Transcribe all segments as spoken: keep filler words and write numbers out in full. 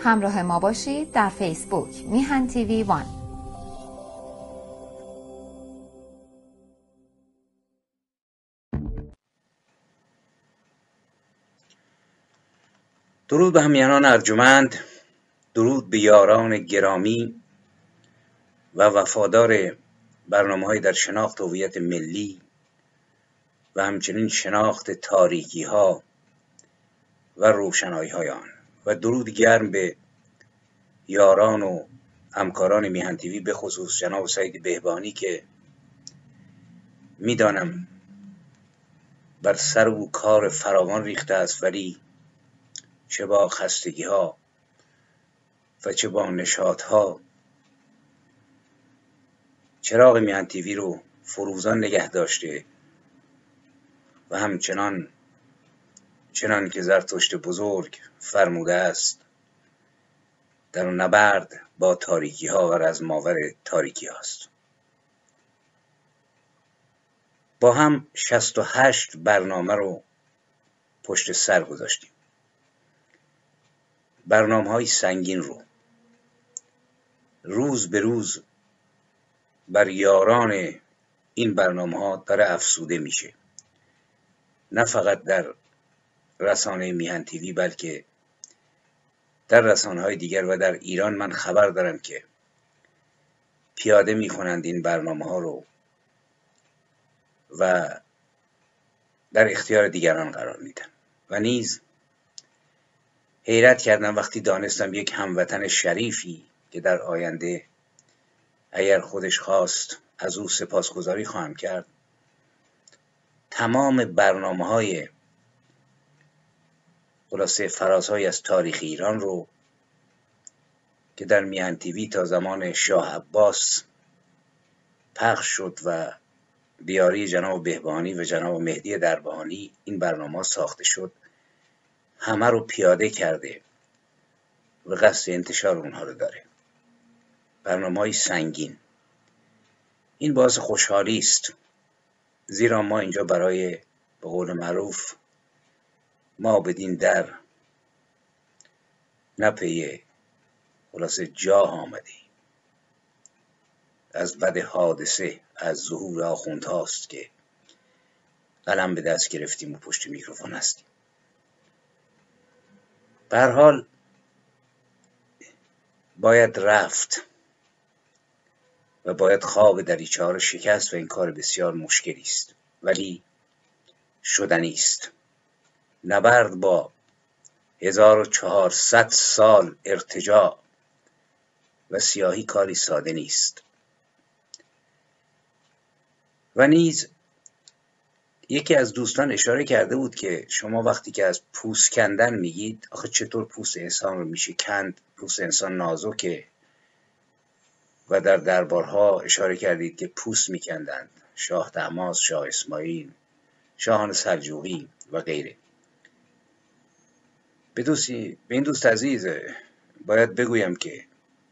همراه ما باشید در فیسبوک میهن تیوی وان. درود به همیهنان ارجمند، درود به یاران گرامی و وفادار برنامه‌های در شناخت هویت ملی و همچنین شناخت تاریکی‌ها و روشنایی‌های آن، و درود گرم به یاران و همکاران میهن تیوی، به خصوص جناب سعید بهبانی که میدانم بر سر او کار فراوان ریخته است، ولی چه با خستگی‌ها و چه با نشاط‌ها چراغ میهن تیوی رو فروزان نگه داشته و همچنان چنان که زرتشت بزرگ فرموده است در نبرد با تاریکی ها و رزماور تاریکی هاست. با هم شصت و هشت برنامه رو پشت سر گذاشتیم، برنامه های سنگین رو. روز به روز بر یاران این برنامه ها داره افسوده میشه، نه فقط در رسانه میهن تیوی بلکه در رسانه های دیگر و در ایران. من خبر دارم که پیاده میکنند این برنامه ها رو و در اختیار دیگران قرار میدن. و نیز حیرت کردم وقتی دانستم یک هموطن شریفی که در آینده اگر خودش خواست از او سپاسگزاری خواهم کرد، تمام برنامه های خلاصه فرازهای از تاریخ ایران رو که در میهن تیوی تا زمان شاه عباس پخش شد و بیاری جناب بهبانی و جناب مهدی دربهانی این برنامه ساخته شد، همه رو پیاده کرده و قصد انتشار اونها رو داره. برنامه‌های سنگین. این باعث خوشحالی است، زیرا ما اینجا برای به قول معروف ما بدین در نپی خلاصه جاه آمده. از بد حادثه از ظهور آخوندهاست که قلم به دست گرفتیم و پشت میکروفون هستیم. به هر حال باید رفت و باید خواب دریچه ها رو شکست و این کار بسیار مشکلی است، ولی شدنی است. نبرد با هزار و چهارصد سال ارتجاع و سیاهی کاری ساده نیست. و نیز یکی از دوستان اشاره کرده بود که شما وقتی که از پوست کندن میگید، آخه چطور پوست انسان رو میشه کند؟ پوست انسان نازکه و در دربارها اشاره کردید که پوست میکندند، شاه طهماسب، شاه اسماعیل، شاهان سلجوقی و غیره. به دوستی به این دوست عزیز باید بگویم که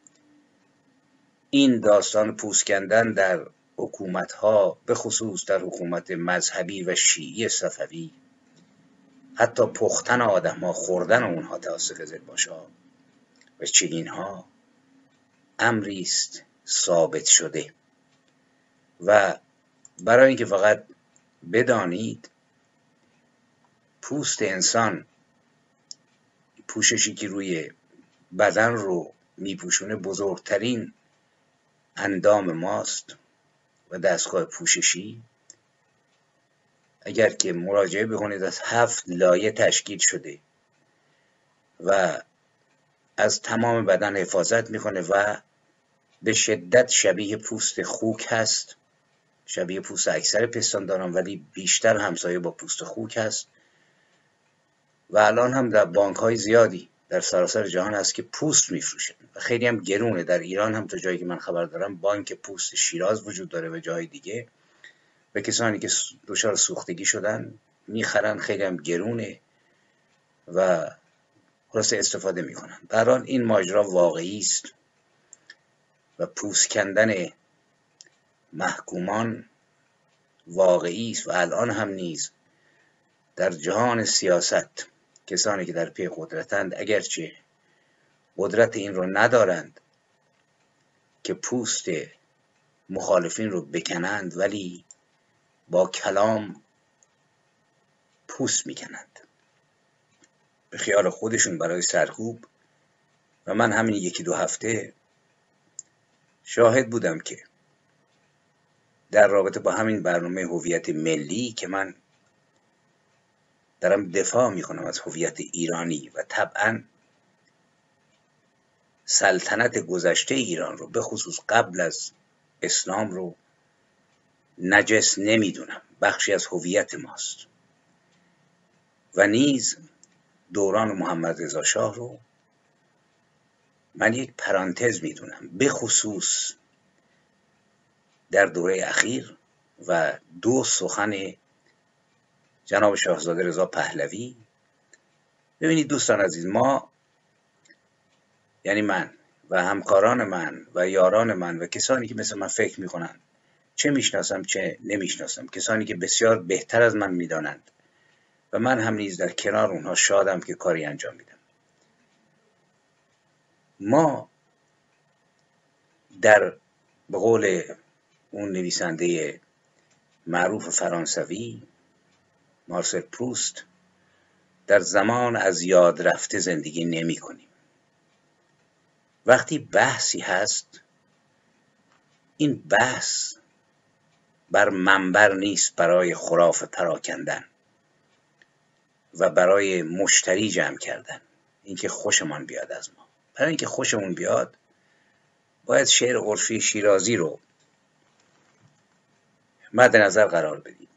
این داستان پوست کندن در حکومت‌ها، به خصوص در حکومت مذهبی و شیعی صفوی، حتی پختن آدم‌ها، خوردن اونها توسط قزلباش‌ها و چگین‌ها، امری است ثابت شده. و برای اینکه فقط بدانید، پوست انسان، پوششی که روی بدن رو میپوشونه، بزرگترین اندام ماست و دستگاه پوششی. اگر که مراجعه بکنید از هفت لایه تشکیل شده و از تمام بدن حفاظت میکنه و به شدت شبیه پوست خوک هست، شبیه پوست اکثر پستانداران، ولی بیشتر همسایه با پوست خوک هست. و الان هم در بانک های زیادی در سراسر جهان هست که پوست میفروشن و خیلی هم گرونه. در ایران هم تا جایی که من خبر دارم بانک پوست شیراز وجود داره و جای دیگه، و کسانی که دچار سوختگی شدن میخرن، خیلی هم گرونه و خلاصه استفاده میکنن. به هر حال این ماجرا واقعی است و پوست کندن محکومان واقعی است و الان هم نیز در جهان سیاست کسانی که در پی قدرتند، اگرچه قدرت این رو ندارند که پوست مخالفین رو بکنند، ولی با کلام پوست میکنند به خیال خودشون برای سرکوب. و من همین یکی دو هفته شاهد بودم که در رابطه با همین برنامه هویت ملی که من دارم دفاع میکنم از هویت ایرانی و طبعا سلطنت گذشته ایران رو به خصوص قبل از اسلام رو نجس نمیدونم، بخشی از هویت ماست. و نیز دوران محمد رضا شاه رو من یک پرانتز میدونم، به خصوص در دوره اخیر و دو سخن جناب شاهزاده رضا پهلوی. ببینید دوستان عزیز، ما یعنی من و همکاران من و یاران من و کسانی که مثل من فکر میکنن، چه میشناسم چه نمیشناسم، کسانی که بسیار بهتر از من میدانند و من هم نیز در کنار اونها شادم که کاری انجام میدم. ما در به قول اون نویسنده معروف فرانسوی مارسل پروست در زمان از یاد رفته زندگی نمی کنیم. وقتی بحثی هست، این بحث بر منبر نیست برای خرافه پراکندن و برای مشتری جمع کردن، اینکه خوشمان بیاد از ما. برای اینکه خوشمون بیاد باید شعر عرفی شیرازی رو مد نظر قرار بدیم.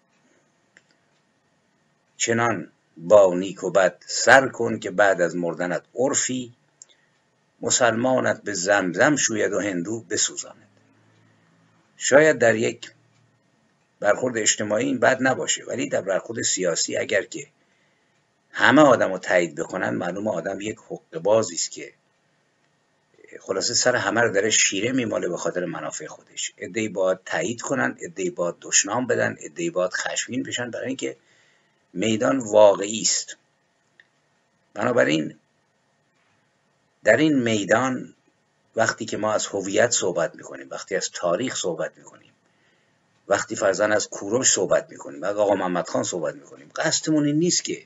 چنان با نیک و بد سر کن که بعد از مردنت عرفی، مسلمانت به زمزم شوید و هندو بسوزاند. شاید در یک برخورد اجتماعی این بد نباشه، ولی در برخورد سیاسی اگر که همه آدم رو تایید بکنن، معلومه آدم یک حقه بازی است که خلاصه سر همه رو داره شیره میماله به خاطر منافع خودش. عده‌ای باید تایید کنن، عده‌ای باید دشنام بدن، عده‌ای باید خشمگین بشن، برای اینکه میدان واقعی است. بنابراین در این میدان وقتی که ما از هویت صحبت میکنیم، وقتی از تاریخ صحبت میکنیم، وقتی فرضاً از کوروش صحبت میکنیم، از آقا محمد خان صحبت میکنیم، قصدمون این نیست که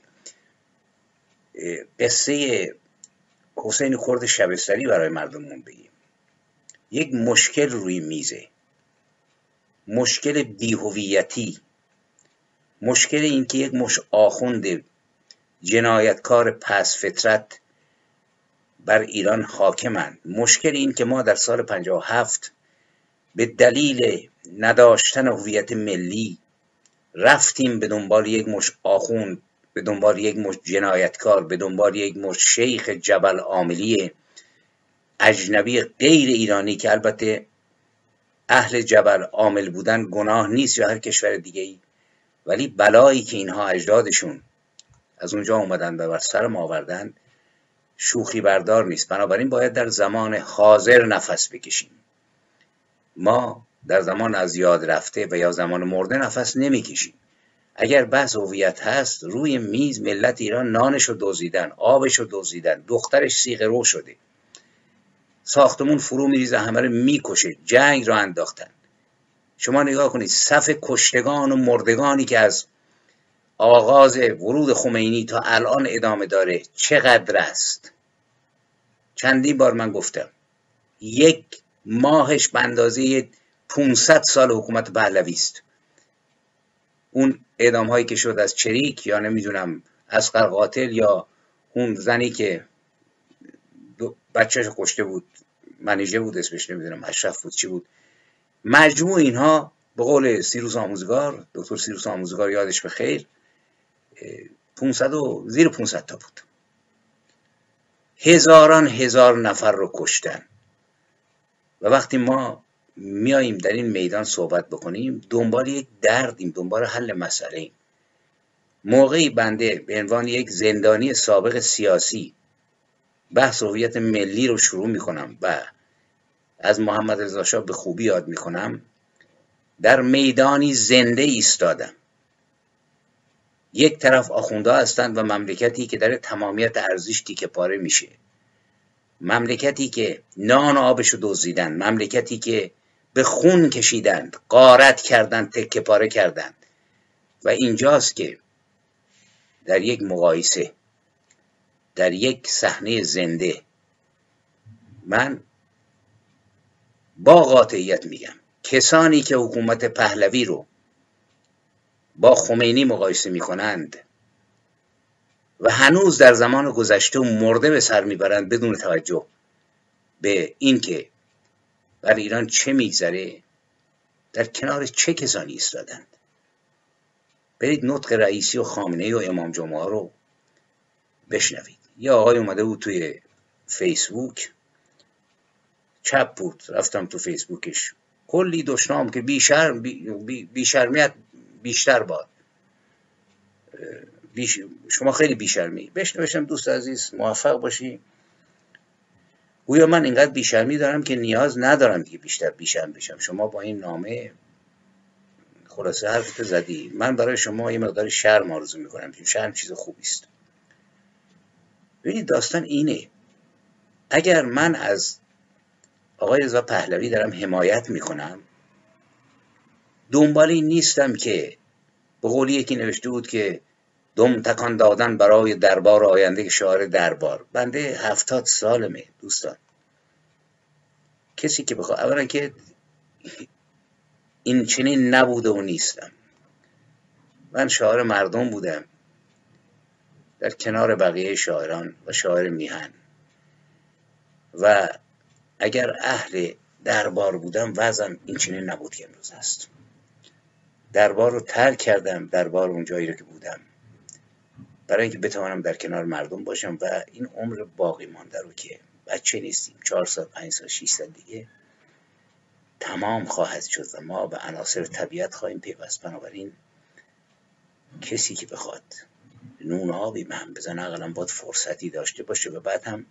قصه حسین خرد شبستری برای مردمون بگیم. یک مشکل روی میزه، مشکل بی‌هویتی، مشکل این که یک مش آخوند جنایتکار پس فطرت بر ایران حاکمند، مشکل این که ما در سال پنجاه و هفت به دلیل نداشتن هویت ملی رفتیم به دنبال یک مش آخوند، به دنبال یک مش جنایتکار، به دنبال یک مش شیخ جبل عاملی اجنبی غیر ایرانی که البته اهل جبل عامل بودن گناه نیست یا هر کشور دیگه ای، ولی بلایی که اینها اجدادشون از اونجا اومدن و بر سر ما آوردن شوخی بردار نیست. بنابراین باید در زمان حاضر نفس بکشیم. ما در زمان از یاد رفته و یا زمان مرده نفس نمیکشیم. اگر بحث هویت هست، روی میز ملت ایران نانشو دزدیدن، آبشو دزدیدن، دخترش سیغ رو شده، ساختمون فرو میریزه، همه رو میکشه، جنگ رو انداختن. شما نگاه کنید صف کشتگان و مردگانی که از آغاز ورود خمینی تا الان ادامه داره چقدر است. چندین بار من گفتم یک ماهش به اندازه پانصد سال حکومت پهلوی است. اون اعدام هایی که شد از چریک یا نمیدونم اصغر قاتل یا اون زنی که بچهش کشته بود، منیژه بود اسمش، نمیدونم اشرف بود چی بود، مجموع اینها به قول سیروس آموزگار، دکتر سیروس آموزگار یادش بخیر، پانصد و زیر پانصد تا بود. هزاران هزار نفر رو کشتن. و وقتی ما میاییم در این میدان صحبت بکنیم، دنبال یک دردیم، دنبال حل مسئله ایم. موقعی بنده به عنوان یک زندانی سابق سیاسی بحث هویت ملی رو شروع میکنم و از محمد رضا شاه به خوبی یاد میکنم، در میدانی زنده ایستادم. یک طرف آخونده هستند و مملکتی که در تمامیت ارزش تیکه پاره میشه. مملکتی که نان آبشو دزدیدن، مملکتی که به خون کشیدند، غارت کردند، تکه پاره کردند. و اینجاست که در یک مقایسه، در یک صحنه زنده، من با قاطعیت میگم کسانی که حکومت پهلوی رو با خمینی مقایسه میکنند و هنوز در زمان گذشته و مرده به سر میبرند بدون توجه به اینکه بر ایران چه میگذره، در کنار چه کسانی ایستادند. برید نطق رئیسی و خامنه‌ای و امام جمعه رو بشنوید. یه آقای اومده بود توی فیسبوک، چپ بود، رفتم تو فیسبوکش، کلی دشنام که بیشرم بی بیشرمیت بیشتر باد، بیش... شما خیلی بیشرمی. بشنوشم دوست عزیز موفق باشی. گویا من اینقدر بیشرمی دارم که نیاز ندارم دیگه بیشتر بیشرم بشم. شما با این نامه خلاصه حرفت زدی، من برای شما یه مقدار شرم آرزو میکنم. شرم چیز خوبی است. ببینید داستان اینه، اگر من از آقای رضا پهلوی دارم حمایت میکنم، دنبال این نیستم که به قول یکی نوشته بود که دم تکان دادن برای دربار آینده شعار دربار. بنده هفتاد سالمه دوستان. کسی که بخواد، اولا که این چنین نبوده و نیستم. من شاعر مردم بودم در کنار بقیه شاعران و شاعر میهن، و اگر اهل دربار بودم وضعم این چنین نبود که امروز هست. دربار رو ترک کردم، دربار اون جایی رو که بودم، برای اینکه بتوانم در کنار مردم باشم و این عمر باقی مانده رو که بچه نیستیم، چهار سال، پنج سال، شش سال دیگه تمام خواهد شد و ما به عناصر طبیعت خواهیم پیوست. بنابراین کسی که بخواد نون آبی به هم بزنه اقلا باید فرصتی داشته باشه و بعد هم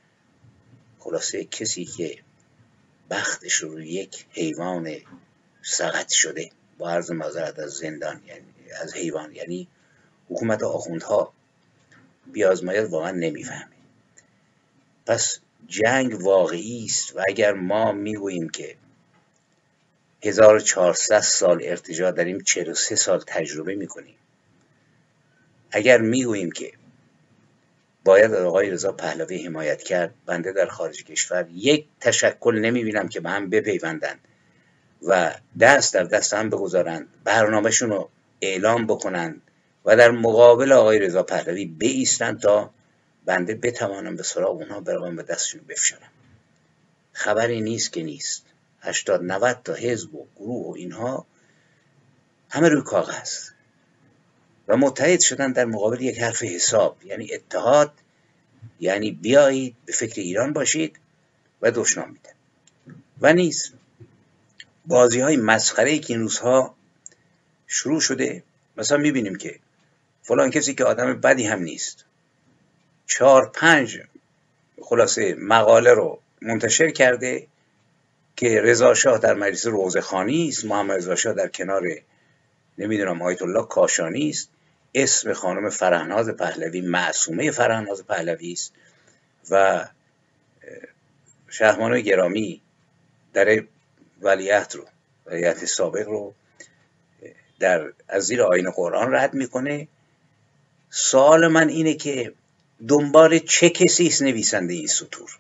خلاصه کسی که بختش رو یک حیوان سقط شده، با عرض معذرت از زندان، یعنی از حیوان، یعنی حکومت آخوندها بیازماید، واقعا نمیفهمه. پس جنگ واقعی است و اگر ما میگوییم که هزار و چهارصد سال ارتجاع داریم، چهل و سه سال تجربه میکنیم، اگر میگوییم که باید آقای رضا پهلوی حمایت کرد، بنده در خارج کشور یک تشکل نمیبینم که به هم بپیوندن و دست در دست هم بگذارن، برنامهشون رو اعلام بکنن و در مقابل آقای رضا پهلوی بایستن تا بنده بتوانم به سراغ اونها بروم و دستشون بفشارم. خبری نیست که نیست. هشتاد نود تا حزب و گروه و اینها همه روی کاغذ و متحد شدن در مقابل یک حرف حساب، یعنی اتحاد، یعنی بیایید به فکر ایران باشید و دشنام میدن. و نیست بازی های مسخره‌ای که این روزها شروع شده. مثلا میبینیم که فلان کسی که آدم بدی هم نیست، چهار پنج خلاصه مقاله رو منتشر کرده که رضا شاه در مجلس روضه‌خوانی است، محمد رضا شاه در کنار نمیدونم آیت الله کاشانی است، اسم خانم فرهناز پهلوی معصومه فرهناز پهلوی است و شهربانوی گرامی در ولیعهد رو ولیعهد سابق رو در از زیر آیین قرآن رد میکنه. سوال من اینه که دنبال چه کسی است نویسنده این سطور؟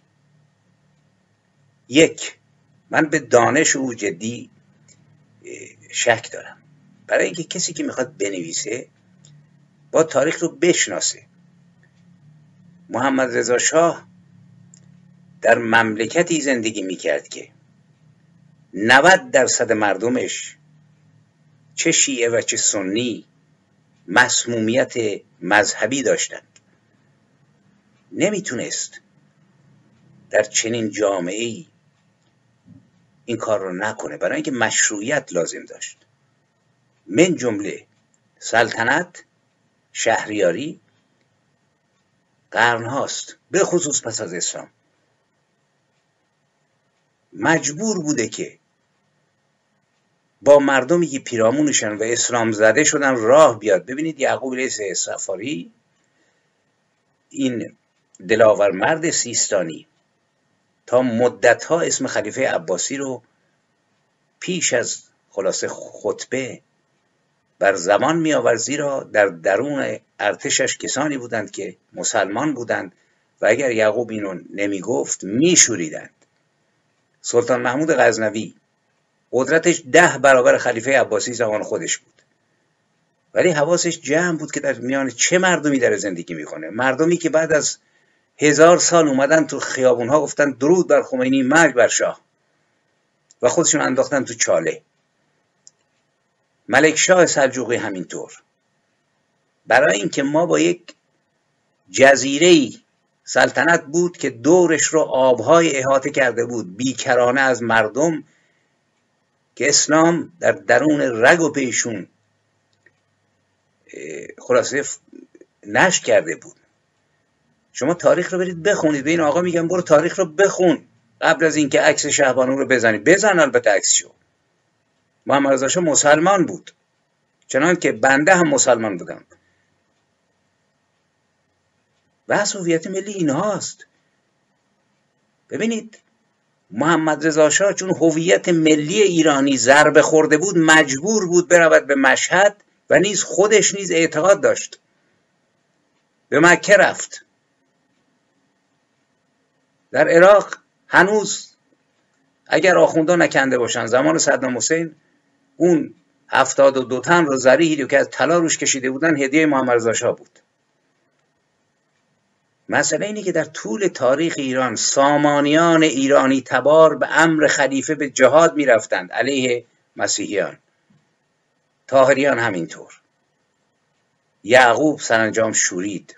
یک، من به دانش او جدی شک دارم، برای اینکه کسی که میخواد بنویسه با تاریخ رو بشناسه. محمد رضا شاه در مملکتی زندگی میکرد که نود درصد مردمش چه شیعه و چه سنی مسمومیت مذهبی داشتند. نمیتونست در چنین جامعه‌ای این کار رو نکنه، برای اینکه مشروعیت لازم داشت، من جمله سلطنت، شهریاری، قرن هاست، به خصوص پس از اسلام مجبور بوده که با مردمی که پیرامونشن و اسلام زده شدن راه بیاد. ببینید یعقوب لیث صفاری این دلاورمرد سیستانی تا مدتها اسم خلیفه عباسی رو پیش از خلاصه خطبه بر زبان می آورد، زیرا در درون ارتشش کسانی بودند که مسلمان بودند و اگر یعقوب اینو نمی گفت می شوریدند. سلطان محمود غزنوی قدرتش ده برابر خلیفه عباسی زمان خودش بود، ولی حواسش جمع بود که در میان چه مردمی داره زندگی میکنه. مردمی که بعد از هزار سال اومدن تو خیابونها گفتن درود بر خمینی، مرگ بر شاه، و خودشون انداختن تو چاله. ملک شاه سلجوقی همینطور. برای اینکه ما با یک جزیره‌ای سلطنت بود که دورش رو آبهای احاطه کرده بود، بیکرانه از مردم که اسلام در درون رگ و پیشون خلاصه نشر کرده بود. شما تاریخ رو برید بخونید. به این آقا میگم برو تاریخ رو بخون قبل از اینکه عکس شهبانو رو بزنی. بزن البته عکسشو. محمد رضا شاه مسلمان بود، چنان که بنده هم مسلمان بودم. بحث هویت ملی اینهاست. ببینید محمد رضا شاه چون هویت ملی ایرانی ضربه خورده بود، مجبور بود برود به مشهد و نیز خودش نیز اعتقاد داشت. به مکه رفت. در عراق هنوز اگر آخوندا نکنده باشن، زمان صدام حسین اون هفتاد و دو تن رو زریحی رو که از طلا روش کشیده بودن هدیه محمد رضا شاه بود. مسئله اینه که در طول تاریخ ایران سامانیان ایرانی تبار به امر خلیفه به جهاد می رفتند علیه مسیحیان، طاهریان همینطور. یعقوب سرانجام شورید،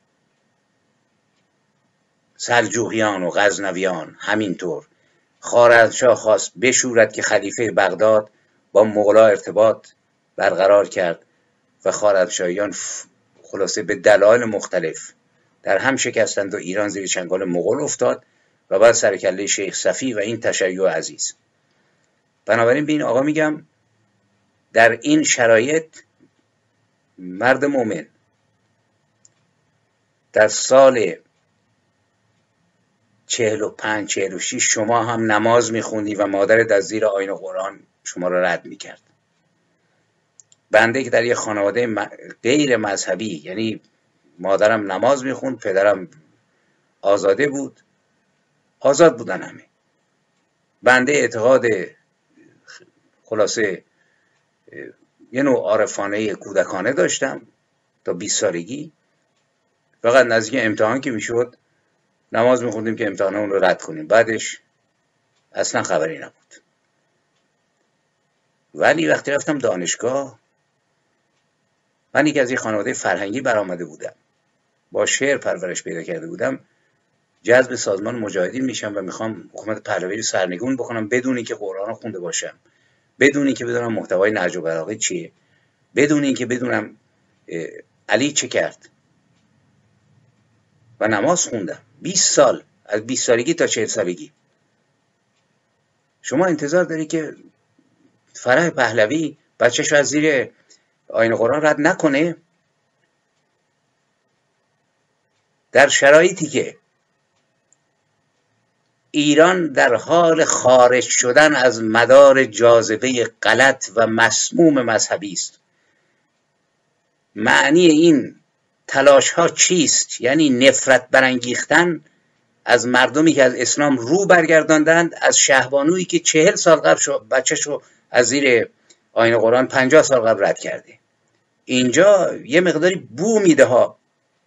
سلجوقیان و غزنویان همینطور. خوارزمشاه خواست بشورد که خلیفه بغداد با مغلا ارتباط برقرار کرد و خوارزمشاهیان خلاصه به دلایل مختلف در هم شکستند و ایران زیر چنگال مغول افتاد و بعد سرکله شیخ صفی و این تشیع عزیز. بنابراین به این آقا میگم در این شرایط مرد مومن در سال چهل و پنج چهل و شش شما هم نماز میخوندی و مادرت از زیر آیین قرآن شما را رد میکرد. بنده که در یک خانواده غیر مذهبی، یعنی مادرم نماز میخوند، پدرم آزاده بود، آزاد بودن همه. بنده اعتقاد خلاصه یه نوع عارفانه کودکانه داشتم تا بیست سالگی. فقط نزدیک امتحان که میشد نماز میخوندیم که امتحانمون رو رد کنیم، بعدش اصلا خبری نبود. ولی وقتی رفتم دانشگاه، من یکی از یک خانواده فرهنگی برآمده بودم، با شعر پرورش پیدا کرده بودم، جذب سازمان مجاهدین میشم و میخوام حکومت پهلوی رو سرنگون بکنم بدون اینکه قرآن رو خونده باشم، بدون اینکه بدونم محتوای نهج البلاغه چیه، بدون اینکه بدونم علی چه کرد. و نماز خوندم بیست سال، از بیست سالگی تا چهل سالگی. شما انتظار داری که فرح پهلوی بچه‌ش رو از زیر آیین قرآن رد نکنه؟ در شرایطی که ایران در حال خارج شدن از مدار جاذبه غلط و مسموم مذهبی است. معنی این تلاش ها چیست؟ یعنی نفرت برانگیختن از مردمی که از اسلام رو برگرداندند، از شهبانویی که چهل سال قبل شو بچه‌ش رو از زیر آیین قرآن پنجاه سال قبل رد کرده. اینجا یه مقداری بو میده ها.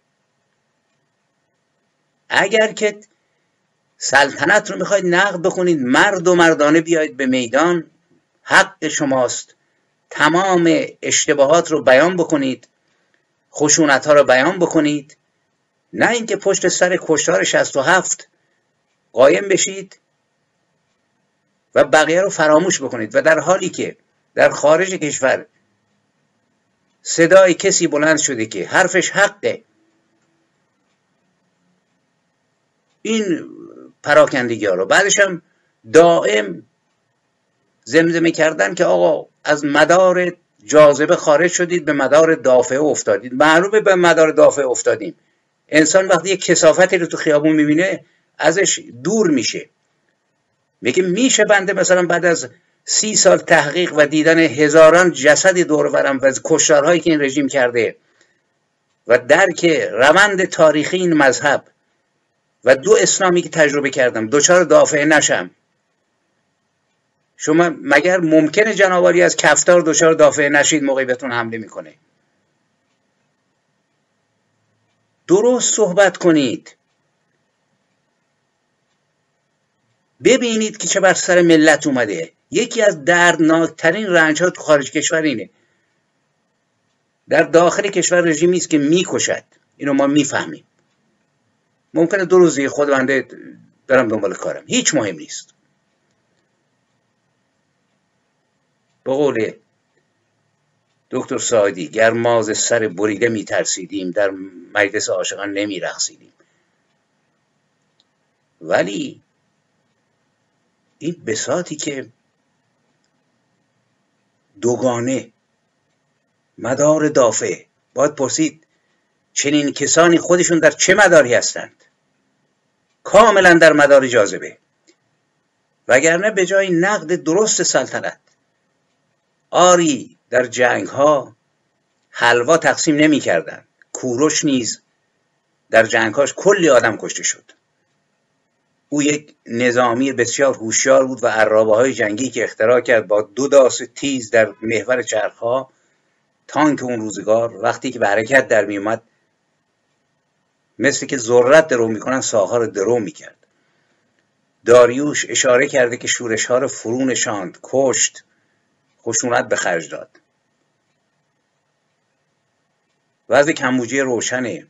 اگر که سلطنت رو میخواید نقد بکنید، مرد و مردانه بیایید به میدان، حق شماست. تمام اشتباهات رو بیان بکنید، خشونت ها رو بیان بکنید، نه اینکه پشت سر کشتار شصت و هفت قایم بشید و بقیه رو فراموش بکنید. و در حالی که در خارج کشور صدای کسی بلند شده که حرفش حقه، این پراکندگی ها رو بعدش هم دائم زمزمه کردن که آقا از مدار جاذبه خارج شدید، به مدار دافعه افتادید. معلومه به مدار دافعه افتادیم. انسان وقتی یک کثافتی رو تو خیابون میبینه ازش دور میشه، میگه میشه بنده مثلا بعد از سی سال تحقیق و دیدن هزاران جسد دور برم و کشتارهایی که این رژیم کرده و درک روند تاریخی این مذهب و دو اسلامی که تجربه کردم دوچار دافعه نشم؟ شما مگر ممکنه جنابعالی از کفتار دوچار دافعه نشید موقعی بهتون حمله میکنه؟ درست صحبت کنید، ببینید که چه بر سر ملت اومده. یکی از دردناکترین رنج ها تو خارج کشور اینه. در داخل کشور رژیمی است که میکشد، اینو ما میفهمیم. ممکنه دو روزی خود بنده برم دنبال کارم، هیچ مهم نیست. به قول دکتر ساعدی گر ما ز سر بریده میترسیدیم در مجلس عاشقان نمیرقصیدیم. ولی این بساطی که دوگانه مدار دافع، باید پرسید چنین کسانی خودشون در چه مداری هستند؟ کاملا در مدار جاذبه. وگرنه به جای نقد درست سلطنت، آری در جنگ ها حلوا تقسیم نمی کردن. کوروش نیز در جنگ هاش کلی آدم کشته شد. او یک نظامی بسیار هوشیار بود و عرابه های جنگی که اختراع کرد با دو داس تیز در محور چرخها، تانک اون روزگار وقتی که به حرکت در می اومد مثل که ذرت درو میکنن ساقها رو درو میکرد. داریوش اشاره کرده که شورش ها رو فرو نشاند، کشت، خشونت به خرج داد. وضع کمبوجی روشنه.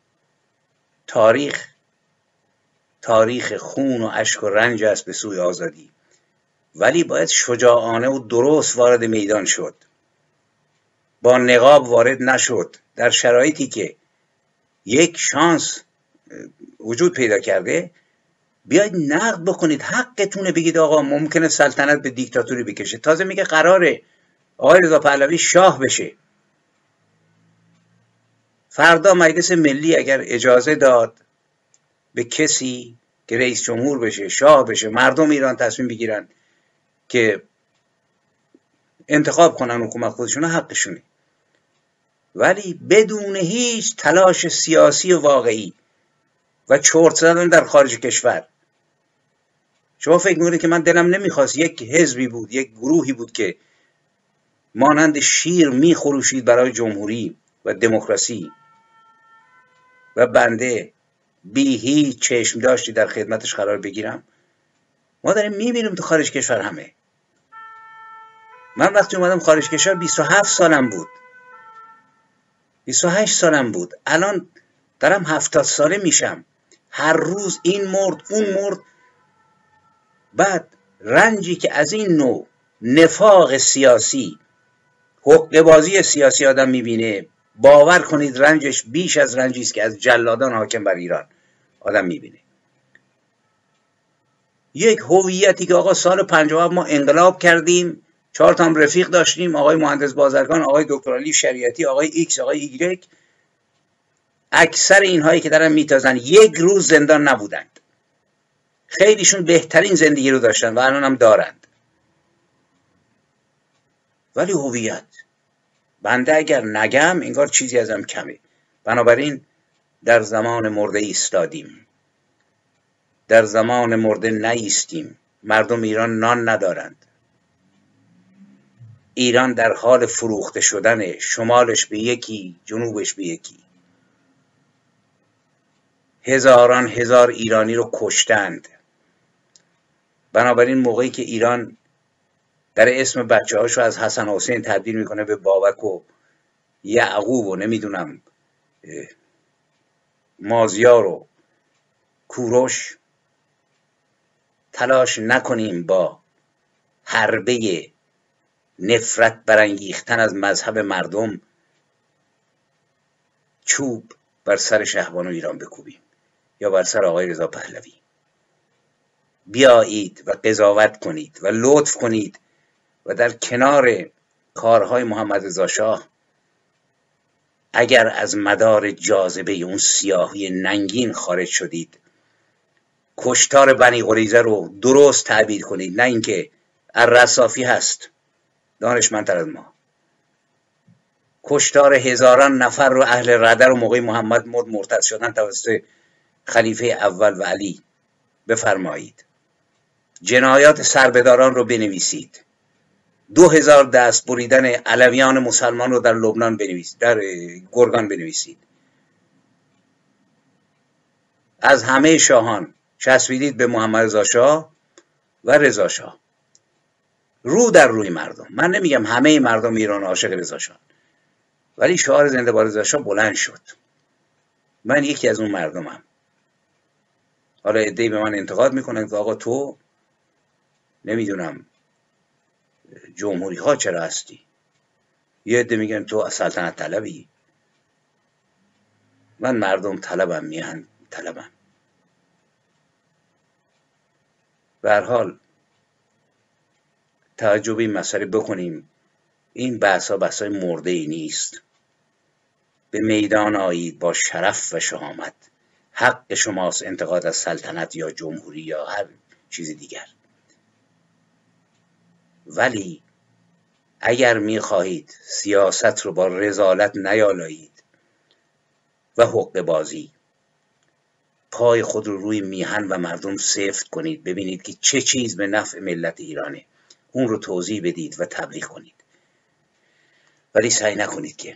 تاریخ تاریخ خون و اشک و رنج است به سوی آزادی، ولی باید شجاعانه و درست وارد میدان شد، با نقاب وارد نشد. در شرایطی که یک شانس وجود پیدا کرده بیاید نقد بکنید، حقتونه بگید آقا ممکنه سلطنت به دیکتاتوری بکشه. تازه میگه قراره آقای رضا پهلوی شاه بشه. فردا مجلس ملی اگر اجازه داد به کسی که رئیس جمهور بشه، شاه بشه، مردم ایران تصمیم بگیرن که انتخاب کنن حکومت خودشون، حقشونه. ولی بدون هیچ تلاش سیاسی و واقعی و چرت زدن در خارج کشور. شما فکر میکنید که من دلم نمیخواست یک حزبی بود، یک گروهی بود که مانند شیر میخروشید برای جمهوری و دموکراسی و بنده بی هیچ چشم داشتی در خدمتش قرار بگیرم؟ ما داریم میبینیم تو خارج کشور همه. من وقتی اومدم خارج کشور بیست و هفت سالم بود، بیست و هشت سالم بود، الان دارم هفتاد ساله میشم. هر روز این مرد اون مرد. بعد رنجی که از این نوع نفاق سیاسی، حقه بازی سیاسی آدم میبینه، باور کنید رنجش بیش از رنجی است که از جلادان حاکم بر ایران آدم میبینه. یک هویتی که آقا سال پنجاه و هفت ما انقلاب کردیم، چهار تا هم رفیق داشتیم، آقای مهندس بازرگان، آقای دکتر علی شریعتی، آقای ایکس، آقای ایگرگ. اکثر اینهایی که دارن میتازن یک روز زندان نبودند. خیلیشون بهترین زندگی رو داشتن و الان هم دارند. ولی هویت، بنده اگر نگم انگار چیزی ازم کمه. بنابراین در زمان مرده ایستادیم، در زمان مرده نیستیم. مردم ایران نان ندارند. ایران در حال فروخته شدن، شمالش به یکی، جنوبش به یکی. هزاران هزار ایرانی رو کشتند. بنابراین موقعی که ایران در اسم بچه هاشو از حسن حسین تبدیل میکنه به بابک و یعقوب و نمیدونم مازیار و کوروش، تلاش نکنیم با حربه نفرت برانگیختن از مذهب مردم چوب بر سر شهبانو ایران بکوبیم یا بر سر آقای رضا پهلوی. بیایید و قضاوت کنید و لطف کنید و در کنار کارهای محمد رضا شاه اگر از مدار جاذبه اون سیاهی ننگین خارج شدید، کشتار بنی قریظه رو درست تعبیر کنید، نه اینکه الرصافی هست دانشمندتر از ما، کشتار هزاران نفر رو اهل رده رو موقع محمد مرد مرتد شدن توسط خلیفه اول و علی بفرمایید. جنایات سربداران رو بنویسید. دو هزار دست بریدن علویان مسلمان رو در لبنان بنویسید، در گرگان بنویسید. از همه شاهان چسبیدید به محمد رضا شاه و رضا شاه، رو در روی مردم. من نمیگم همه مردم ایران عاشق رضا شاه، ولی شعار زنده باد رضا شاه بلند شد. من یکی از اون مردمم. حالا عده‌ای به من انتقاد میکنن که آقا تو نمیدونم جمهوری ها چرا هستی، یه عده میگن تو سلطنت طلبی. من مردم طلبم، میهن طلبم. به هر حال توجه به این مسئله بکنیم. این بحثا بحثای مرده ای نیست. به میدان آیید با شرف و شهامت. حق شماست انتقاد از سلطنت یا جمهوری یا هر چیز دیگر، ولی اگر میخواهید سیاست رو با رذالت نیالایید و حقه بازی، پای خود رو روی میهن و مردم سفت کنید، ببینید که چه چیز به نفع ملت ایرانه، اون رو توضیح بدید و تبلیغ کنید. ولی سعی نکنید که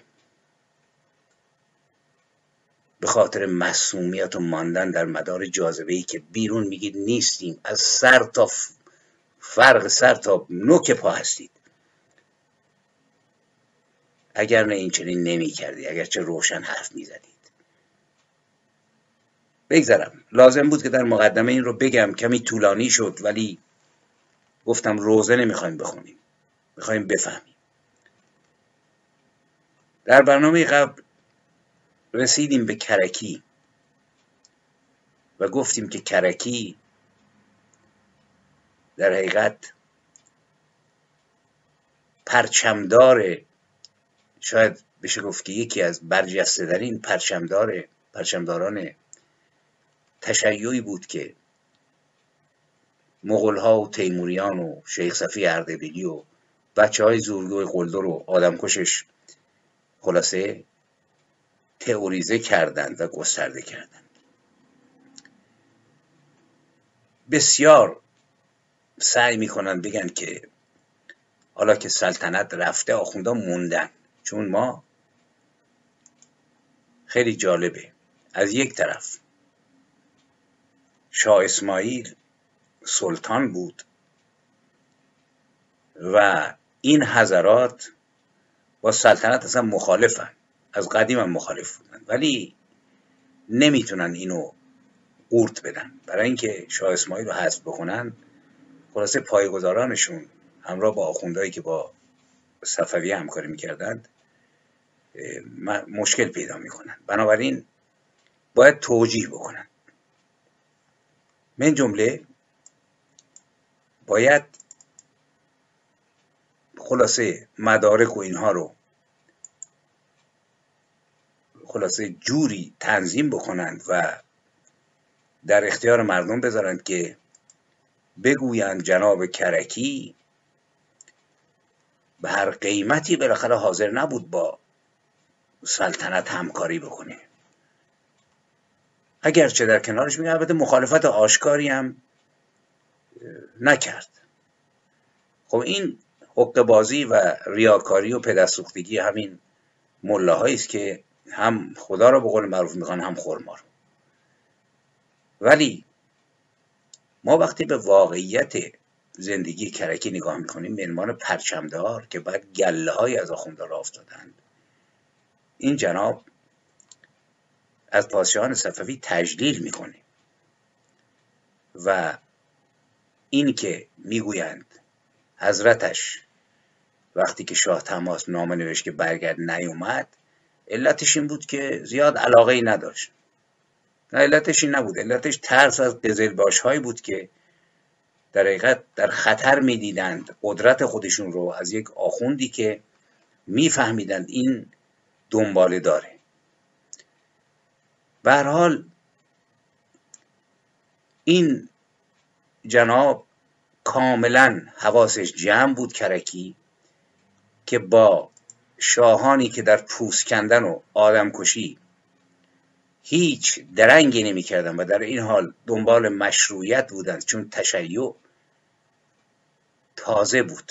به خاطر مسمومیت و ماندن در مدار جاذبه‌ای که بیرون میگید نیستیم، از سر تا فرق سر تا نوک پا هستید. اگر نه این چنین نمی کردی، اگر چه روشن حرف می زدید. بگذارم، لازم بود که در مقدمه این رو بگم. کمی طولانی شد، ولی گفتم روزه نمیخوایم بخونیم، میخوایم بفهمیم. در برنامه قبل رسیدیم به کرکی و گفتیم که کرکی در حقیقت پرچمدار، شاید بشه گفت که یکی از برجسته ترین پرچمدار پرچمداران تشیعی بود که مغول‌ها و تیموریان و شیخ صفی اردبیلی و بچه‌های زورگوی قلدر و آدمکشش خلاصه تئوریزه کردند و گسترده کردند. بسیار سعی میکنن بگن که حالا که سلطنت رفته آخوندا موندن. چون ما خیلی جالبه، از یک طرف شاه اسماعیل سلطان بود و این حضرات با سلطنت اصلا مخالفن، از قدیم هم مخالف بودن، ولی نمیتونن اینو قورت بدن. برای اینکه شاه اسماعیل رو حذف بکنن، خلاصه پایه‌گذارانشون همراه با آخوندهایی که با صفویه همکاری میکردند مشکل پیدا میکنن. بنابراین باید توجیه بکنن. من جمله باید خلاصه مدارک و اینها رو خلاصه جوری تنظیم بکنند و در اختیار مردم بذارند که بگویند جناب کرکی به هر قیمتی بالاخره حاضر نبود با سلطنت همکاری بکنه، اگرچه در کنارش میگه البته مخالفت آشکاری هم نکرد. خب این حقه بازی و ریاکاری و پدرسوختگی همین ملاهایی است که هم خدا رو به قول معروف میخوان هم خرما رو. ولی ما وقتی به واقعیت زندگی کرکی نگاه میکنیم، منمان پرچمدار که بعد گله های از آخونده را افتادند، این جناب از پادشاهان صفوی تجلیل میکنه و این که میگویند حضرتش وقتی که شاه طهماسب نامه نوشت که برگرد نیومد، علتش این بود که زیاد علاقه ای نداشت. نه، علتش این نبود، علتش ترس از قزلباش هایی بود که در حقیقت در خطر میدیدند قدرت خودشون رو از یک آخوندی که میفهمیدند این دنباله داره. به هر حال این جناب کاملا حواسش جمع بود کرکی که با شاهانی که در پوست کندن و آدم کشی هیچ درنگی نمی کردن و در این حال دنبال مشروعیت بودند، چون تشیع تازه بود.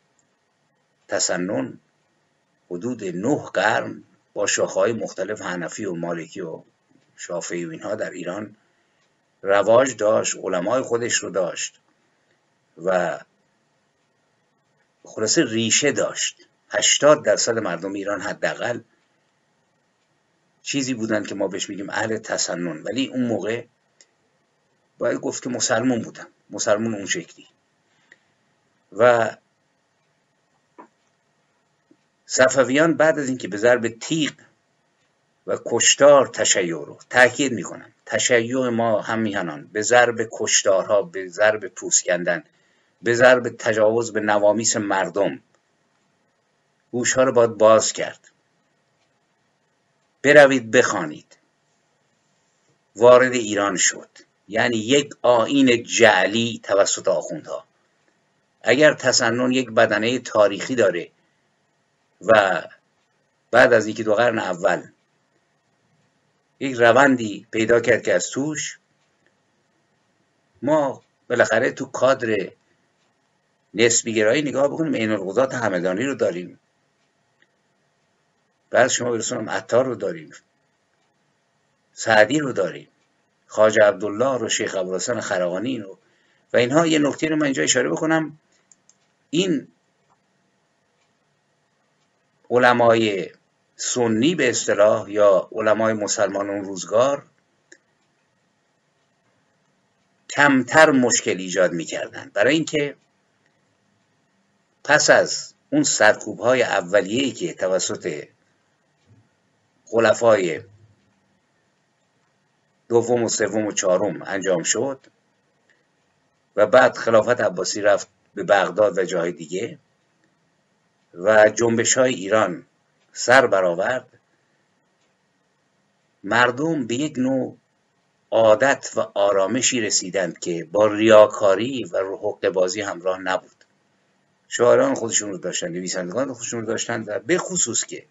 تسنن حدود نه قرن با شاخه‌های مختلف حنفی و مالکی و شافعی و اینها در ایران رواج داشت، علمای خودش رو داشت و خلاصه ریشه داشت. هشتاد درصد مردم ایران حداقل چیزی بودن که ما بهش میگیم اهل تسنن، ولی اون موقع باید گفت که مسلمون بودن، مسلمون اون شکلی. و صفویان بعد از اینکه به ضرب تیغ و کشتار تشیع رو تاکید میکنن، تشیع ما هم میهنان به ضرب کشتارها، به ضرب پوست کندن، به ضرب تجاوز به نوامیس مردم، گوشها رو باید باز کرد. بروید بخوانید. وارد ایران شد، یعنی یک آیین جعلی توسط آخوندها. اگر تسنن یک بدنه تاریخی داره و بعد از یکی دو قرن اول یک روندی پیدا کرد که از توش ما بالاخره تو کادر نسبی گرایی نگاه بکنیم، عین القضات همدانی رو داریم، بعد شما برسونم عطار رو داریم، سعدی رو داریم، خواجه عبدالله رو، شیخ ابوالحسن خرقانی رو و اینها. یه نکته رو من اینجا اشاره بکنم، این علمای سنی به اصطلاح یا علمای مسلمان اون روزگار کمتر مشکل ایجاد می‌کردند، برای اینکه پس از اون سرکوب‌های اولیه‌ای که توسط خلفای دوم و سوم و چهارم انجام شد و بعد خلافت عباسی رفت به بغداد و جای دیگه و جنبش‌های ایران سر برآورد، مردم به یک نوع عادت و آرامشی رسیدند که با ریاکاری و حقه بازی همراه نبود. شاعران خودشون رو داشتن، نویسندگان خودشون رو داشتن و به خصوص که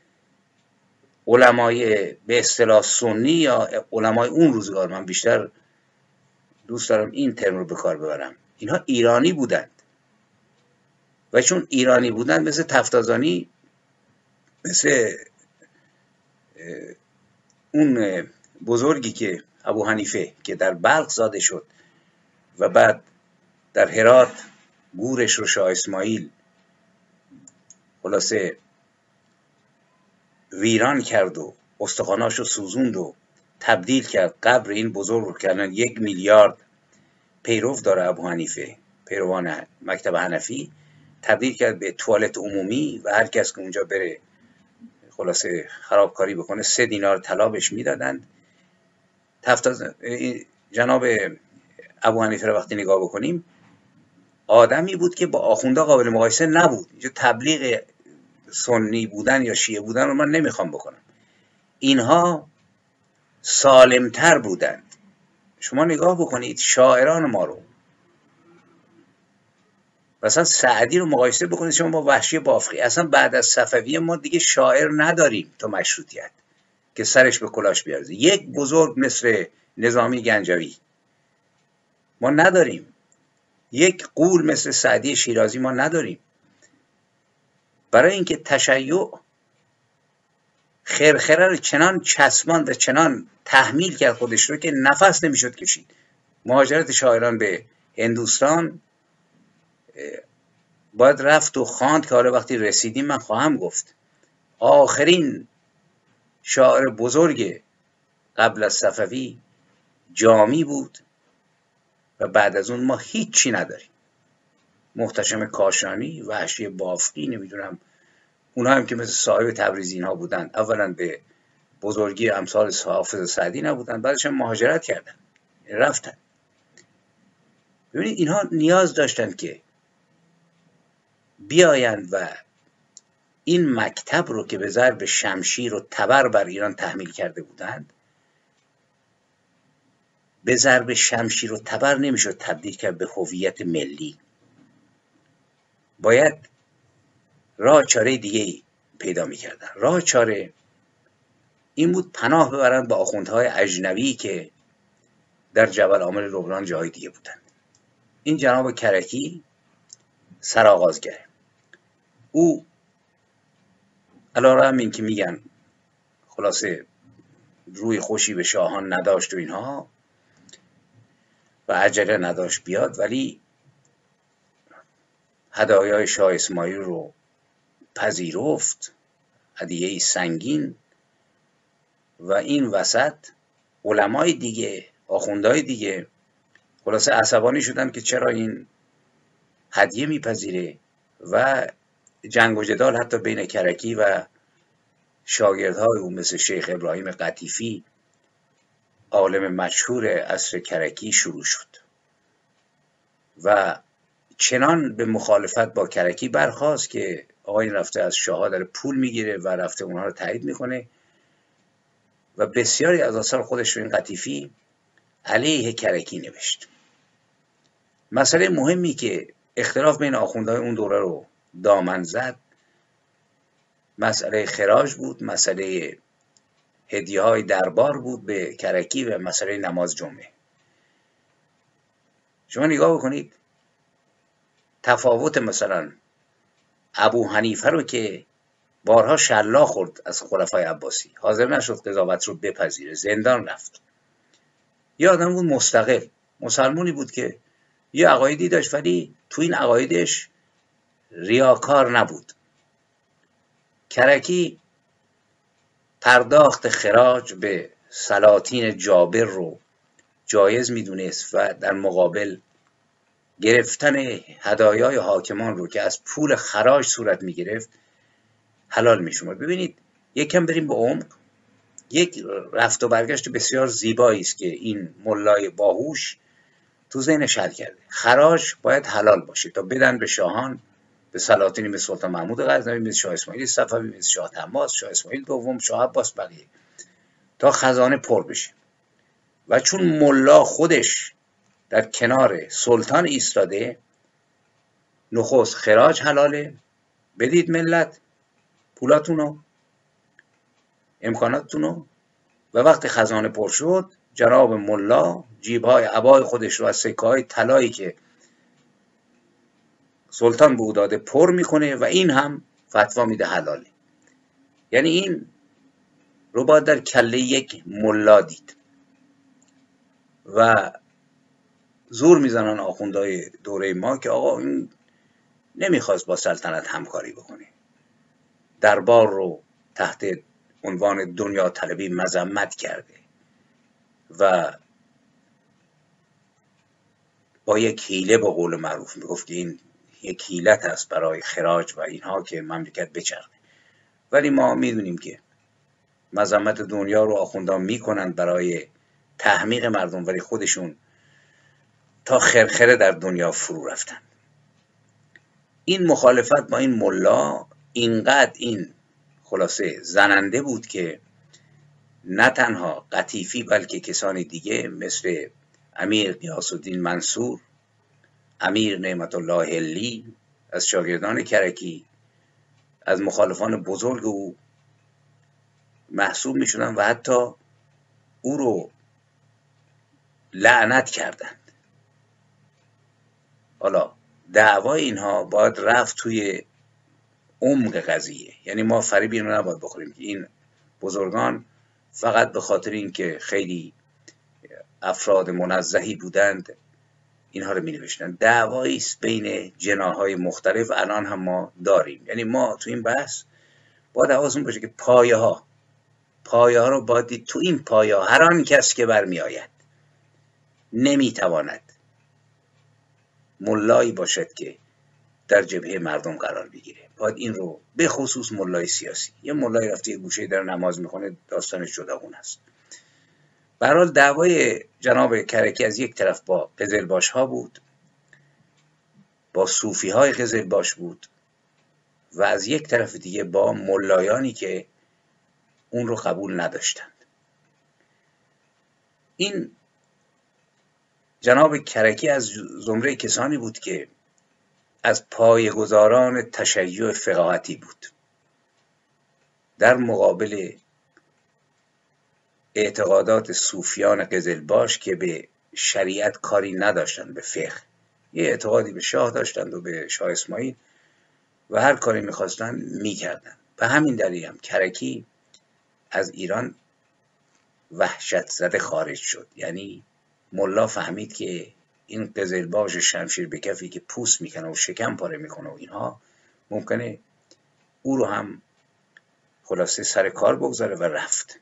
علمای به اصطلاح سنی یا علمای اون روزگار، من بیشتر دوست دارم این ترم رو به کار ببرم، اینها ایرانی بودند و چون ایرانی بودند مثل تفتازانی، مثل اون بزرگی که ابو حنیفه که در بلخ زاده شد و بعد در هرات گورش رو شاه اسماعیل خلاصه ویران کرد و استخواناش رو سوزوند و تبدیل کرد، قبر این بزرگ رو که الان یک میلیارد پیرو داره ابو حنیفه، پیروان مکتب حنفی، تبدیل کرد به توالت عمومی و هر کس که اونجا بره خلاصه خرابکاری بکنه سه دینار طلا بهش میدادند. تفتاز جناب ابو حنیفه رو وقتی نگاه بکنیم، آدمی بود که با آخونده قابل مقایسه نبود. اینجا تبلیغ سنی بودن یا شیعه بودن رو من نمیخوام بکنم، اینها سالمتر بودند. شما نگاه بکنید شاعران ما رو، مثلا سعدی رو مقایسه بکنید شما با وحشی بافقی. اصلا بعد از صفویه ما دیگه شاعر نداریم تو مشروطیت که سرش به کلاش بیارزه. یک بزرگ مثل نظامی گنجوی ما نداریم، یک غول مثل سعدی شیرازی ما نداریم، برای اینکه تشیع خرخره رو چنان چسباند و چنان تحمیل کرد خودش رو که نفس نمیشد کشید. مهاجرت شاعران به هندوستان باید رفت و خواند که حالا وقتی رسیدیم من خواهم گفت آخرین شاعر بزرگ قبل از صفوی جامی بود و بعد از اون ما هیچی نداریم. محتشم کاشانی، وحشی بافقی، نمیدونم اونها هم که مثل صاحب تبریزی اینها بودن، اولا به بزرگی امثال حافظ سعدی نبودن، بعدش هم مهاجرت کردن رفتن. ببینید اینها نیاز داشتن که بیایند و این مکتب رو که به ضرب شمشیر و تبر بر ایران تحمیل کرده بودند، به ضرب شمشیر و تبر نمیشد تبدیل کرد به هویت ملی. باید راه چاره دیگه ای پیدا میکردن. راه چاره این بود پناه ببرند به آخوندهای اجنبی که در جبل عامر لبنان جای دیگه بودند. این جناب کرکی سرآغازگره. او علیرغم این که میگن خلاصه روی خوشی به شاهان نداشت و اینها و عجله نداشت بیاد، ولی هدایای شاه اسماعیل رو پذیرفت، هدیه سنگین. و این وسط علمای دیگه، آخوندهای دیگه خلاصه عصبانی شدن که چرا این هدیه میپذیره و جنگ و جدال حتی بین کرکی و شاگردهای او مثل شیخ ابراهیم قطیفی، عالم مشهور عصر کرکی، شروع شد و چنان به مخالفت با کرکی برخاست که آقا این رفته از شاه‌ها داره پول میگیره و رفته اونها رو تایید میکنه و بسیاری از آثار خودش رو این قطیفی علیه کرکی نوشت. مسئله مهمی که اختلاف بین آخوندهای اون دوره رو دامن زد مسئله خراج بود، مسئله هدیه های دربار بود به کرکی و مسئله نماز جمعه. شما نگاه بکنید تفاوت مثلا ابو حنیفه رو که بارها شلاق خورد از خلفای عباسی، حاضر نشد قضاوت رو بپذیره، زندان رفت. یه آدم بود مستقل، مسلمونی بود که یه عقایدی داشت ولی تو این عقایدش ریاکار نبود. کرکی پرداخت خراج به سلاطین جابر رو جایز میدونست و در مقابل گرفتن هدایای حاکمان رو که از پول خراج صورت میگرفت حلال میشمرد. ببینید یکم بریم به عمق. یک رفت و برگشت بسیار زیبایی است که این ملای باهوش تو ذهنش حل کرده. خراج باید حلال باشه تا بدن به شاهان، به سلاطینی مثل سلطان محمود غزنوی، مثل شاه اسماعیل صفوی، مثل شاه طماس، شاه اسماعیل دوم، شاه عباس، بقیه، تا خزانه پر بشه. و چون ملا خودش در کنار سلطان ایستاده، نخست خراج حلاله، بدید ملت پولاتونو، امکاناتونو، و وقتی خزانه پر شد جناب ملا جیبهای عبای خودش رو از سکه‌های طلایی که سلطان به او داده پر میکنه و این هم فتوا میده حلاله. یعنی این رو باید در کله یک ملا دید و زور میزنن آخوندهای دوره ما که آقا این نمیخواست با سلطنت همکاری بکنه، دربار رو تحت عنوان دنیا طلبی مذمت کرده و با یک حیله، به قول معروف میگفت که این یک حیلت است برای خراج و اینها که مملکت بچرخه. ولی ما میدونیم که مذمت دنیا رو آخوندان میکنن برای تحمیق مردم، ولی خودشون تا خرخره در دنیا فرو رفتن. این مخالفت با این ملا اینقدر این خلاصه زننده بود که نه تنها قطیفی بلکه کسانی دیگه مثل امیر غیاث الدین منصور، امیر نعمت الله حلی از شاگردان کرکی، از مخالفان بزرگ او محسوب می شدن و حتی او رو لعنت کردند. حالا دعوای اینها باید رفت توی عمق قضیه. یعنی ما فریب اینو نباید بخوریم که این بزرگان فقط به خاطر اینکه خیلی افراد منزهی بودند اینها رو می نوشتن. دعوایی است بین جناح‌های مختلف الان هم ما داریم. یعنی ما تو این بحث باید حواسمون باشه که پایه ها پایه ها رو باید دید. تو این پایه ها هر آن کس که برمی آید نمی تواند ملایی باشد که در جبهه مردم قرار بگیره. باید این رو به خصوص ملای سیاسی، یه ملای رفته یه گوشه در نماز میخونه داستانش جداگون است. به هر حال دعوای جناب کرکی از یک طرف با قزلباش ها بود، با صوفی های قزلباش بود و از یک طرف دیگه با ملایانی که اون رو قبول نداشتند. این جناب کرکی از زمره کسانی بود که از پایه‌گذاران تشیع فقاهتی بود در مقابل اعتقادات صوفیان قزلباش که به شریعت کاری نداشتند، به فقه. یه اعتقادی به شاه داشتند و به شاه اسماعیل و هر کاری میخواستن میکردن. به همین دلیل هم کرکی از ایران وحشت زده خارج شد. یعنی ملا فهمید که این قزلباش شمشیر به کفی که پوست میکنه و شکم پاره میکنه و اینها ممکنه او رو هم خلاصه سر کار بگذاره و رفت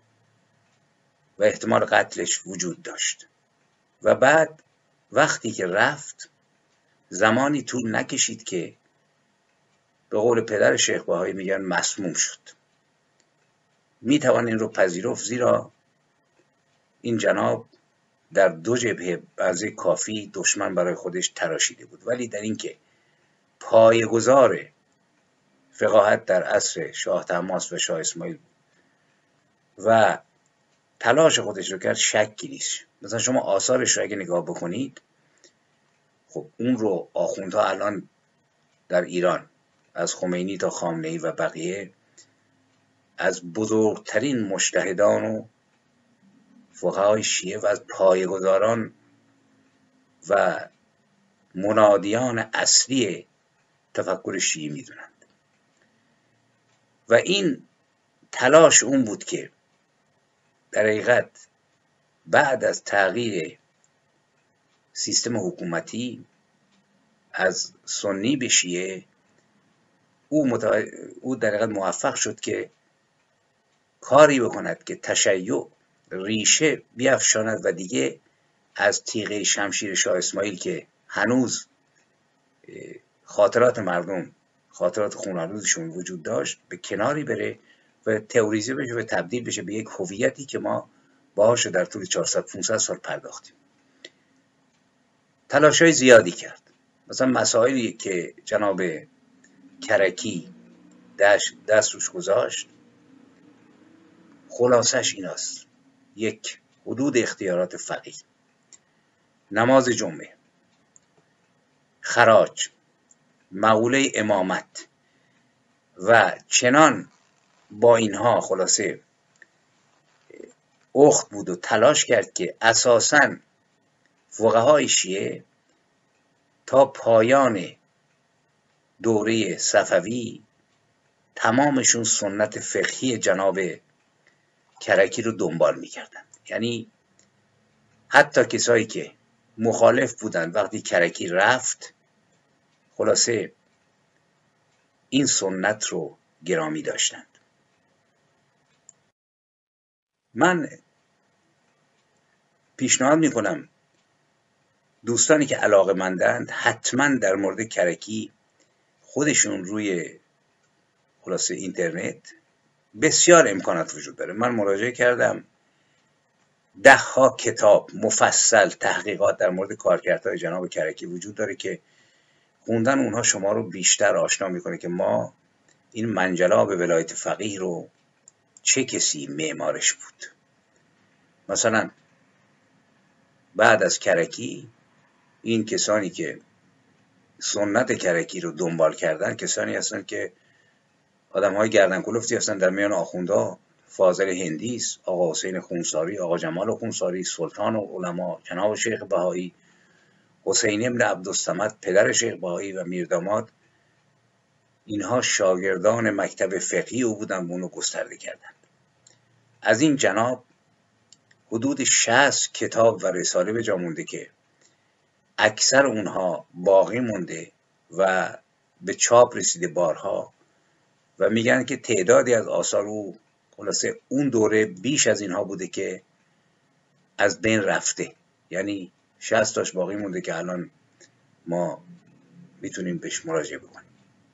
و احتمال قتلش وجود داشت. و بعد وقتی که رفت زمانی طول نکشید که به قول پدر شیخ بهایی میگن مسموم شد. میتوان این رو پذیرفت زیرا این جناب در دو جبهه بعضی کافی دشمن برای خودش تراشیده بود، ولی در این که پایه‌گذار فقاهت در عصر شاه طهماسب و شاه اسماعیل و تلاش خودش رو کرد شکی نیست. مثلا شما آثارش رو اگه نگاه بکنید، خب اون رو آخوندها الان در ایران از خمینی تا خامنه‌ای و بقیه از بزرگترین مجتهدان و فقهای شیعه و از پایه‌گذاران و منادیان اصلی تفکر شیعی میدونند. و این تلاش اون بود که در حقیقت بعد از تغییر سیستم حکومتی از سنی به شیعه او, متو... او در حقیقت موفق شد که کاری بکند که تشیع ریشه بیفشاند و دیگه از تیغه شمشیر شاه اسماعیل که هنوز خاطرات مردم، خاطرات خون‌آلودشون وجود داشت، به کناری بره و تئوریزه بشه و تبدیل بشه به یک هویتی که ما باهاش در طول چهارصد پانصد سال پرداختیم. تلاش‌های زیادی کرد. مثلا مسائلی که جناب کرکی دست, دست روش گذاشت خلاصش این است: یک، حدود اختیارات فقیه، نماز جمعه، خراج، مقوله امامت و چنان با اینها خلاصه اخت بود و تلاش کرد که اساساً فقهای شیعه تا پایان دوره صفوی تمامشون سنت فقهی جناب کرکی رو دنبال میکردن. یعنی حتی کسایی که مخالف بودن وقتی کرکی رفت خلاصه این سنت رو گرامی داشتند. من پیشنهاد میکنم دوستانی که علاقه‌مندند حتما در مورد کرکی خودشون روی خلاصه اینترنت بسیار امکانات وجود داره. من مراجعه کردم، ده ها کتاب مفصل تحقیقات در مورد کارکردهای جناب کرکی وجود داره که خوندن اونها شما رو بیشتر آشنا میکنه که ما این منجلاب ولایت فقیه رو چه کسی معمارش بود. مثلا بعد از کرکی این کسانی که سنت کرکی رو دنبال کردن کسانی هستن که آدم های گردن کلفتی هستن در میان آخوندها. فاضل هندیس، آقا حسین خونساری، آقا جمال خونساری، سلطان و علما جناب شیخ بهایی، حسین ابن عبدالصمد پدر شیخ بهایی و میرداماد، اینها شاگردان مکتب فقهی او بودن و اونو گسترده کردند. از این جناب حدود شصت کتاب و رساله به جا مونده که اکثر اونها باقی مونده و به چاپ رسیده بارها و میگن که تعدادی از آثار او خلاصه اون دوره بیش از اینها بوده که از بین رفته. یعنی شصت تاش باقی مونده که الان ما میتونیم بهش مراجعه بکنیم.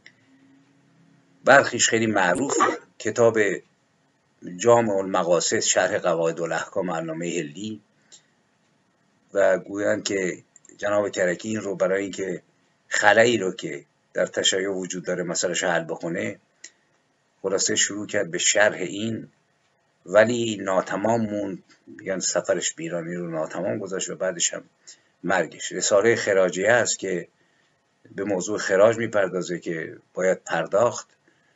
برخیش خیلی معروف، کتاب جامع المقاصد شرح قواعد الاحکام علامه هلی، و گویند که جناب کرکی این رو برای اینکه خلایی رو که در تشیع وجود داره مسئله‌اش حل بکنه. خلاصه شروع کرد به شرح این، ولی ناتمام موند. میگن سفرش به ایرانی رو ناتمام گذاشت و بعدش هم مرگش. رساله خراجیه است که به موضوع خراج میپردازه که باید پرداخت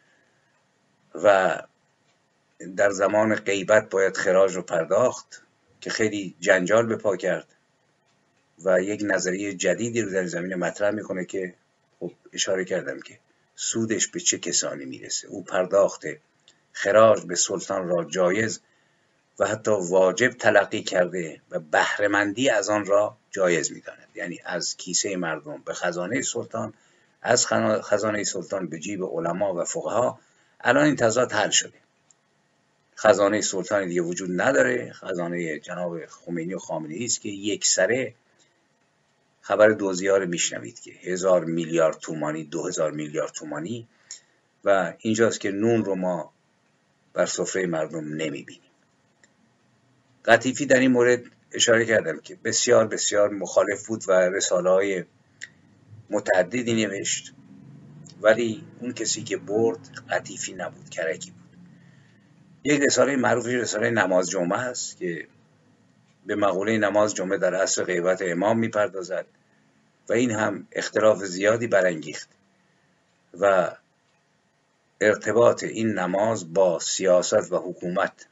و در زمان غیبت باید خراج رو پرداخت، که خیلی جنجال به پا کرد و یک نظریه جدیدی رو در زمین مطرح میکنه که خب اشاره کردم که سودش به چه کسانی میرسه. او پرداخت خراج به سلطان را جایز و حتی واجب تلقی کرده و بهره‌مندی از آن را جایز می‌داند. یعنی از کیسه مردم به خزانه سلطان، از خزانه سلطان به جیب علما و فقها. الان این تضاد حل شده. خزانه سلطان دیگه وجود نداره. خزانه جناب خمینی و خامنه‌ای است که یک سره خبر دزدی‌ها رو میشنوید که هزار میلیارد تومانی، دو هزار میلیارد تومانی، و اینجاست که نون رو ما بر سفره مردم نمیبینیم. قطیفی در این مورد اشاره کردم که بسیار بسیار مخالف بود و رساله‌های متعددی نوشت، ولی اون کسی که برد قطیفی نبود، کرکی بود. یک رساله معروفی رساله نماز جمعه است که به مقوله نماز جمعه در عصر غیبت امام میپردازد و این هم اختلاف زیادی برانگیخت و ارتباط این نماز با سیاست و حکومت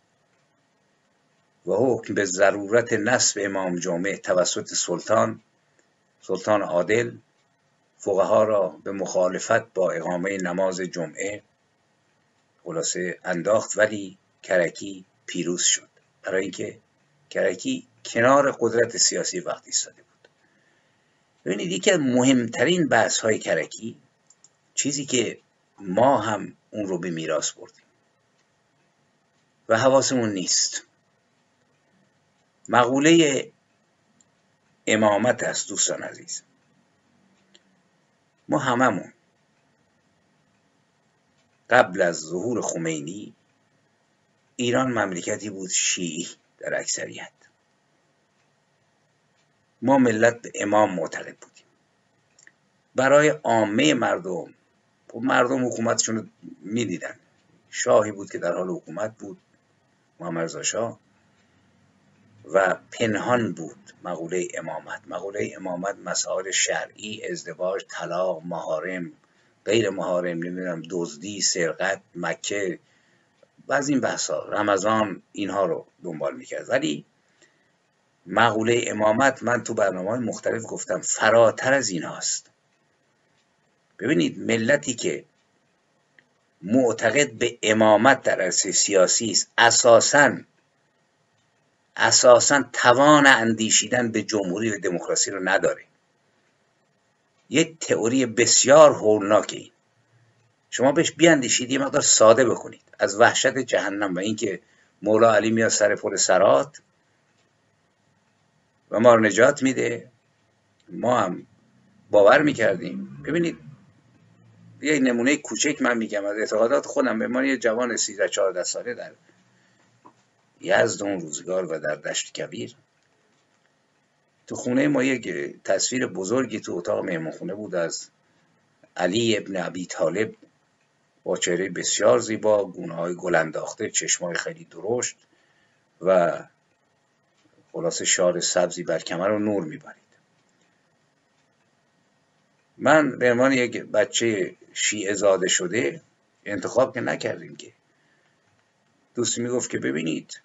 و حکم به ضرورت نصب امام جمعه توسط سلطان سلطان عادل فقها را به مخالفت با اقامه نماز جمعه خلاصه انداخت، ولی کرکی پیروز شد، برای اینکه کرکی کنار قدرت سیاسی وقت ایستاده بود. ببینید یکی از مهمترین بحث های کرکی، چیزی که ما هم اون رو به میراث بردیم و حواسمون نیست، مقوله امامت است. دوستان عزیز، ما هممون قبل از ظهور خمینی ایران مملکتی بود شیعی در اکثریت. ما ملت به امام معتقد بودیم. برای عامه مردم، مردم حکومتشون رو میدیدن، شاهی بود که در حال حکومت بود، محمد رضا شاه، و پنهان بود مقوله امامت. مقوله امامت مسائل شرعی، ازدواج، طلاق، محارم، غیر محارم، نمیدونم دزدی، سرقت، مکه و از این بحثا، رمضان، اینها رو دنبال میکرد. ولی مقوله امامت، من تو برنامه‌های مختلف گفتم، فراتر از این هاست. ببینید ملتی که معتقد به امامت در عرصه سیاسی است، اساساً اساساً توان اندیشیدن به جمهوری و دموکراسی رو نداره. یک تئوری بسیار هولناکه این. شما بهش بیاندیشید، یه مقدار ساده بکنید، از وحشت جهنم و اینکه مولا علی میاد سر پل صراط و ما رو نجات میده، ما هم باور میکردیم. ببینید یه نمونه کوچک من میگم از اعتقادات خودم. به من یه جوان سیزده چهارده ساله در یزد اون روزگار و در دشت کبیر، تو خونه ما یک تصویر بزرگی تو اتاق مهمانخونه بود از علی ابن ابی طالب با چهره بسیار زیبا، گونه‌های گل انداخته، چشمای خیلی درشت و خلاصه شال سبزی بر کمر و نور میبرید. من به عنوان یک بچه شیعه زاده شده انتخاب که نکردیم که. دوستی میگفت که ببینید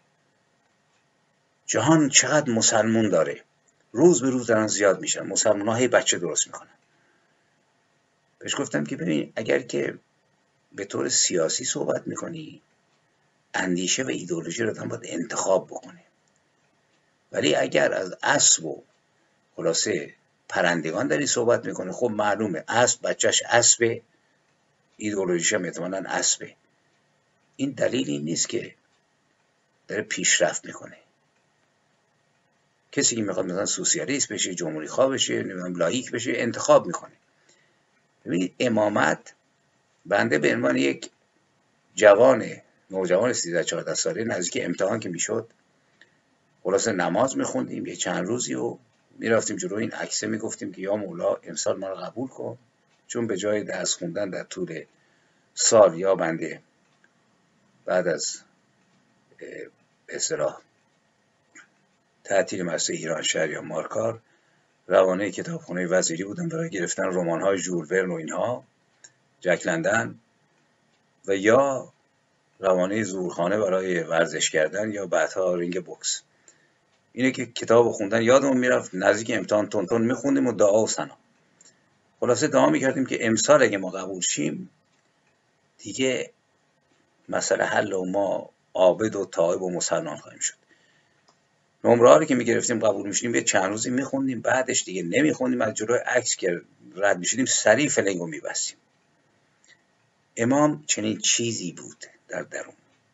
جهان چقدر مسلمون داره، روز به روز دارن زیاد میشن، مسلمان ها هی بچه درست میکنن. بهش گفتم که ببین اگر که به طور سیاسی صحبت میکنی، اندیشه و ایدئولوژی رو هم باید انتخاب بکنه، ولی اگر از اسب و خلاصه پرندگان داری صحبت میکنه، خب معلومه اسب بچهش اسبه، ایدئولوژیش هم احتمالاً اسبه. این دلیلی نیست که داره پیشرفت میکنه. کسی که میخواد مثلا سوسیالیست بشه، جمهوری خواه بشه، نمیدونم لاییک بشه، انتخاب میکنه. ببینید امامت، بنده به عنوان یک جوان نوجوان سیزده چهارده ساله نزدیک امتحان که میشد، خلاصه نماز میخوندیم یه چند روزی و میرفتیم جلو این عکسه میگفتیم که یا مولا امسال ما رو قبول کن، چون به جای درس خوندن در طول سال یا بنده بعد از به اصطلاح تعطیل مدرسه ایرانشهر یا مارکار روانه کتابخانه وزیری بودم برای گرفتن رمان‌های ژول ورن و اینها، جک لندن، و یا روانه زورخانه برای ورزش کردن یا بعدها رینگ بوکس. اینه که کتاب خوندن یادمون میرفت، نزدیک امتحان تون تون میخوندیم و دعا و ثنا. خلاصه دعا میکردیم که امسال اگه ما قبول شیم دیگه مسئله حل و ما عابد و تائب و مسلمان خواهیم شد. نمره ها رو که میگرفتیم قبول میشدیم یه چند روزی میخوندیم، بعدش دیگه نمیخوندیم، از جلوی عکس که رد میشدیم سریع فلنگ رو میبستیم. امام چنین چیزی بود در درون.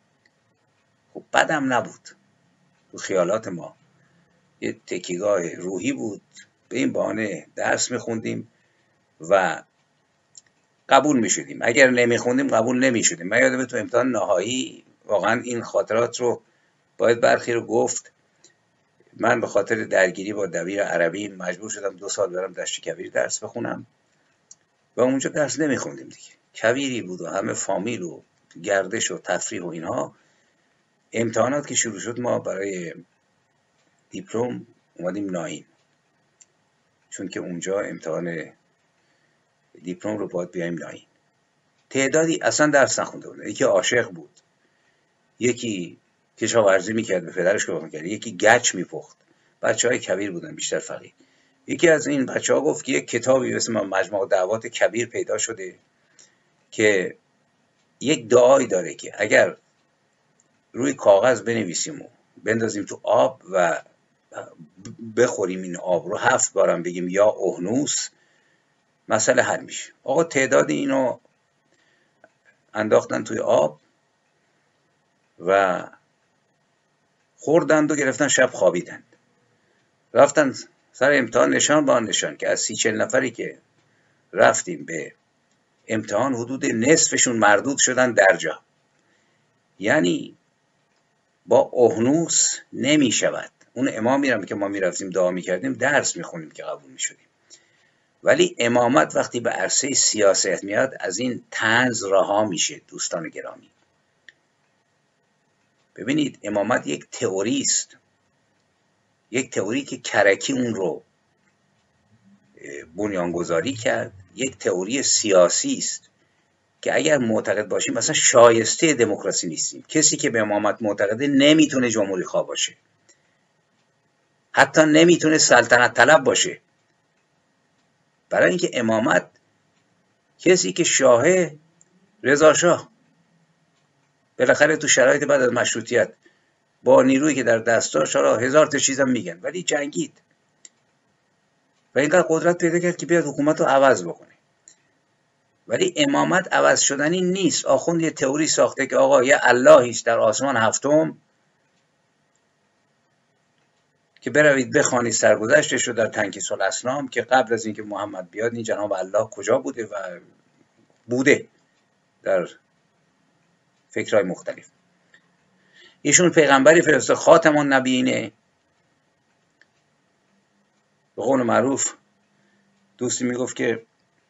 خب بدم نبود، تو خیالات ما یه تکیگاه روحی بود، به این بهانه درس میخوندیم و قبول میشدیم. اگر نمیخوندیم قبول نمیشدیم. من یادمه تو امتحان نهایی واقعا این خاطرات رو باید برخی رو گفت. من به خاطر درگیری با دبیر عربی مجبور شدم دو سال برم دشت کویر درس بخونم و اونجا درس نمیخوندیم دیگه. کویری بود و همه فامیل و گردش و تفریح و اینها. امتحانات که شروع شد ما برای دیپلم اومدیم ناین، چون که اونجا امتحان دیپلم رو باید بیایم ناین. تعدادی اصلا درس نخونده بود، یکی عاشق بود، یکی کشاورزی میکرد، به پدرش کمک میکرد، یکی گچ میپخت. بچه های کبیر بودن، بیشتر فقیر. یکی از این بچه ها گفت که یک کتابی اسم مجموع دعوات کبیر پیدا شده که یک دعایی داره که اگر روی کاغذ بنویسیم و بندازیم تو آب و بخوریم این آب رو هفت بارم بگیم یا اهنوس، مسئله حل میشه. آقا تعداد اینو انداختن توی آب و خوردند و گرفتن شب خوابیدند. رفتن سر امتحان نشان با نشان که از سی چل نفری که رفتیم به امتحان حدود نصفشون مردود شدن در جا. یعنی با اهنوس نمی شود. اون امام میرم که ما میرفتیم دعا میکردیم درس میخونیم که قبول میشدیم. ولی امامت وقتی به عرصه سیاست میاد از این طنز رها میشه. دوستان گرامی ببینید، امامت یک تئوری است، یک تئوری که کرکی اون رو بنیانگذاری کرد. یک تئوری سیاسی است که اگر معتقد باشیم مثلا شایسته دموکراسی نیستیم. کسی که به امامت معتقده نمیتونه جمهوری خواه باشه، حتی نمیتونه سلطنت طلب باشه. برای اینکه امامت کسی که شاهه رضا شاه بالاخره تو شرایط بعد از مشروطیت با نیرویی که در دست داشت، حالا هزار تا چیزم میگن، ولی جنگید و اینقدر قدرت پیدا کرد که بیاد حکومت رو عوض بکنه. ولی امامت عوض شدنی نیست. آخوند یه تئوری ساخته که آقا یه اللهی است در آسمان هفتم که بروید بخوانید سرگذشتش رو در تنکیس الاسنام که قبل از اینکه محمد بیاد این جناب الله کجا بوده و بوده در فکرهای مختلف. ایشون پیغمبری فرسته خاتم النبیینه. به قول معروف دوستی میگفت که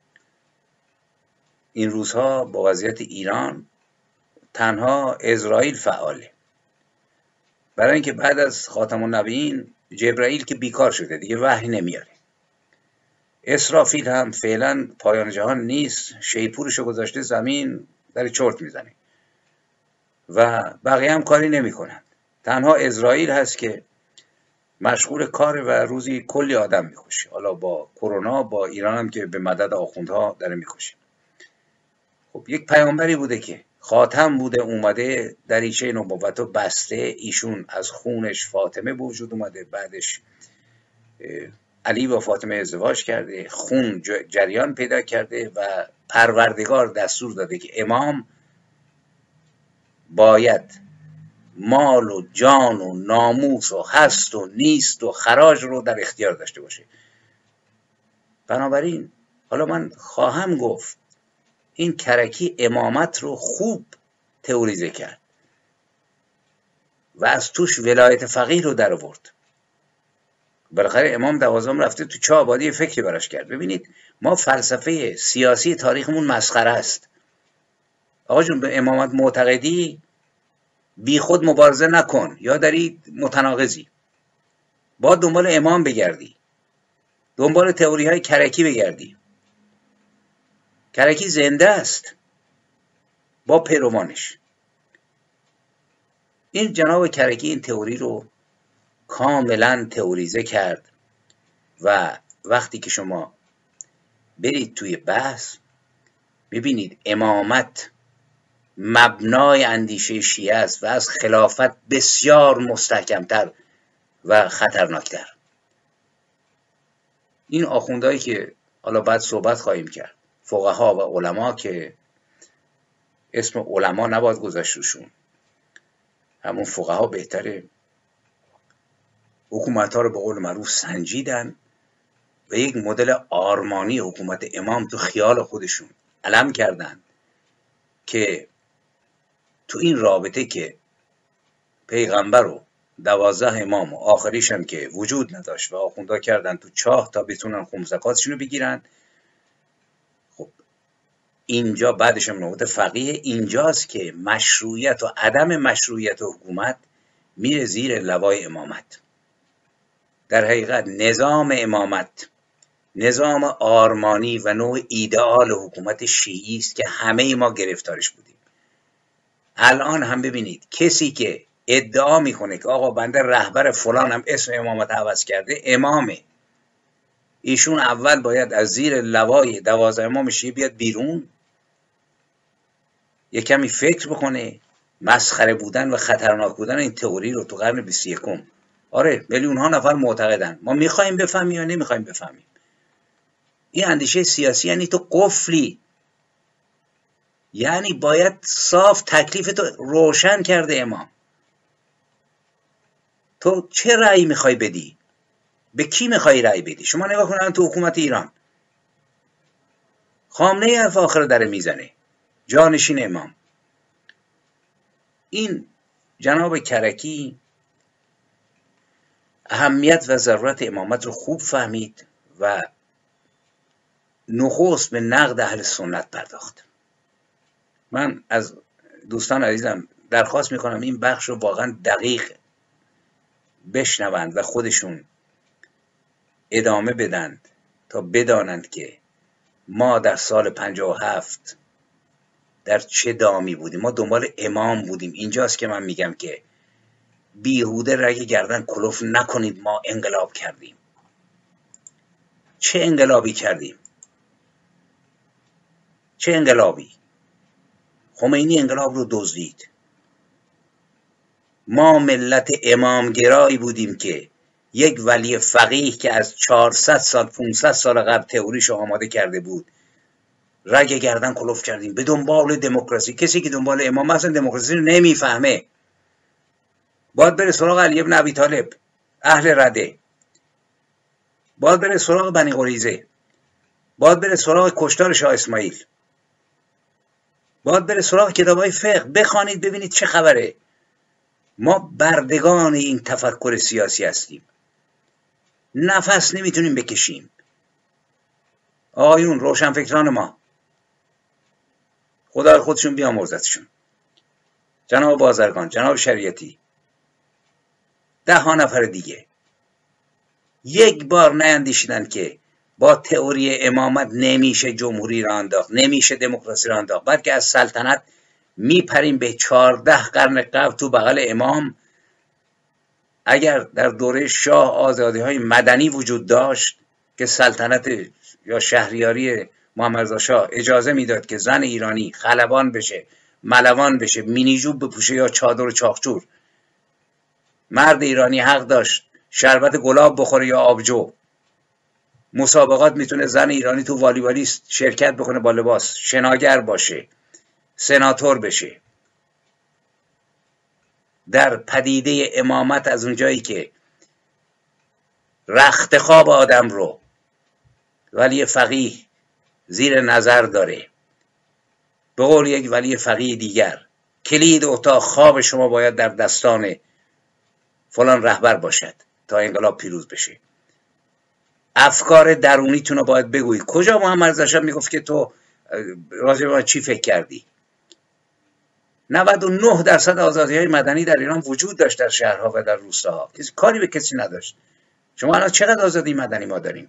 این روزها با وضعیت ایران تنها اسرائیل فعاله، برای اینکه بعد از خاتم النبیین جبرائیل که بیکار شده دیگه وحی نمیاره. اسرافیل هم فعلا پایان جهان نیست، شیپورشو گذاشته زمین در چرت میزنه و بقیه هم کاری نمی کنند. تنها اسرائیل هست که مشغول کار و روزی کلی آدم میکشه. حالا با کرونا با ایران هم که به مدد آخوندها داره میکشه. خب یک پیامبری بوده که خاتم بوده، اومده دریچه نبوت رو بسته. ایشون از خونش فاطمه به وجود اومده، بعدش علی با فاطمه ازدواج کرده، خون جریان پیدا کرده و پروردگار دستور داده که امام باید مال و جان و ناموس و هست و نیست و خراج رو در اختیار داشته باشه. بنابراین حالا من خواهم گفت این کرکی امامت رو خوب تئوریزه کرد و از توش ولایت فقیه رو در آورد بالاخره امام دوازدهم رفته تو چه آبادی فکری براش کرد. ببینید ما فلسفه سیاسی تاریخمون مسخره است. آقا جون به امامت معتقدی بی خود مبارزه نکن یا داری متناقضی، با دنبال امام بگردی، دنبال تئوری های کرکی بگردی. کرکی زنده است با پیروانش. این جناب کرکی این تئوری رو کاملا تئوریزه کرد و وقتی که شما برید توی بحث ببینید امامت مبنای اندیشه شیعه است و از خلافت بسیار مستحکمتر و خطرناکتر. این آخوندهایی که حالا بعد صحبت خواهیم کرد، فقها و علما که اسم علما نباید گذاشت روشون، همون فقها بهتره، حکومت ها رو به قول معروف سنجیدن و یک مدل آرمانی حکومت امام تو خیال خودشون علم کردن که تو این رابطه که پیغمبر و دوازده امام و آخریش هم که وجود نداشت و آخوندا کردن تو چاه تا بتونن خمسکاتشون رو بگیرن. خب اینجا بعدش هم نوبت فقیه اینجاست که مشروعیت و عدم مشروعیت حکومت میره زیر لوای امامت. در حقیقت نظام امامت نظام آرمانی و نوع ایدئال حکومت شیعی است که همه ما گرفتارش بودیم. الان هم ببینید کسی که ادعا میکنه که آقا بنده رهبر فلانم اسم امامت عوض کرده، امامه. ایشون اول باید از زیر لوای دوازده امام شیعه بیاد بیرون، یک کمی فکر بکنه. مسخره بودن و خطرناک بودن این تئوری رو تو قرن بیست و یکم، آره میلیون ها نفر معتقدن، ما میخوایم بفهمیم یا نمیخوایم بفهمیم. این اندیشه سیاسی یعنی تو قفلی، یعنی باید صاف تکلیف تو روشن کرده امام. تو چه رأی میخوای بدی؟ به کی میخوای رأی بدی؟ شما نگاه کنن تو حکومت ایران خامنه‌ای حرف آخر داره میزنه، جانشین امام. این جناب کرکی اهمیت و ضرورت امامت رو خوب فهمید و نخست به نقد اهل سنت پرداخت. من از دوستان عزیزم درخواست میکنم این بخش رو واقعا دقیق بشنوند و خودشون ادامه بدند تا بدانند که ما در سال پنجاه و هفت در چه دامی بودیم. ما دنبال امام بودیم. اینجاست که من میگم که بیهوده رگ گردن کلوف نکنید. ما انقلاب کردیم. چه انقلابی کردیم؟ چه انقلابی؟ خمینی انقلاب رو دزدید. ما ملت امامگرایی بودیم که یک ولی فقیه که از چهارصد سال پانصد سال قبل تئوریشو آماده کرده بود رگ گردن کلوف کردیم به دنبال دموکراسی. کسی که دنبال امام اصلا دموکراسی رو نمیفهمه. باید بره سراغ علی ابن ابی طالب، اهل رده، باید بره سراغ بنی قریظه، باید بره سراغ کشتار شاه اسماعیل، باید بره سراغ کتابای فقه بخوانید ببینید چه خبره. ما بردگان این تفکر سیاسی هستیم، نفس نمیتونیم بکشیم. آقایون روشنفکران ما، خدا خودشون بیامرزتشون، جناب بازرگان، جناب شریعتی، ده ها نفر دیگه، یک بار نیندیشیدن که با تئوری امامت نمیشه جمهوری را انداخت، نمیشه دموکراسی را انداخت، بلکه از سلطنت میپریم به چهارده قرن قبل تو بغل امام. اگر در دوره شاه آزادی های مدنی وجود داشت که سلطنت یا شهریاری محمد رضا شاه اجازه میداد که زن ایرانی خلبان بشه، ملوان بشه، مینیجوب بپوشه یا چادر و چاقچور، مرد ایرانی حق داشت شربت گلاب بخوره یا آبجو، مسابقات میتونه زن ایرانی تو والیبالی شرکت بکنه با لباس، شناگر باشه، سناتور بشه. در پدیده امامت از اونجایی که رخت خواب آدم رو ولی فقیه زیر نظر داره، به قول یک ولی فقیه دیگر کلید اتاق خواب شما باید در دستان فلان رهبر باشد تا انقلاب پیروز بشه. افکار درونیتون رو باید بگویید. کجا محمد رضا شاه میگفت که تو راجع به من چی فکر کردی؟ نود و نه درصد آزادی‌های مدنی در ایران وجود داشت، در شهرها و در روستاها، کسی کاری به کسی نداشت. شما الان چقدر آزادی مدنی ما داریم؟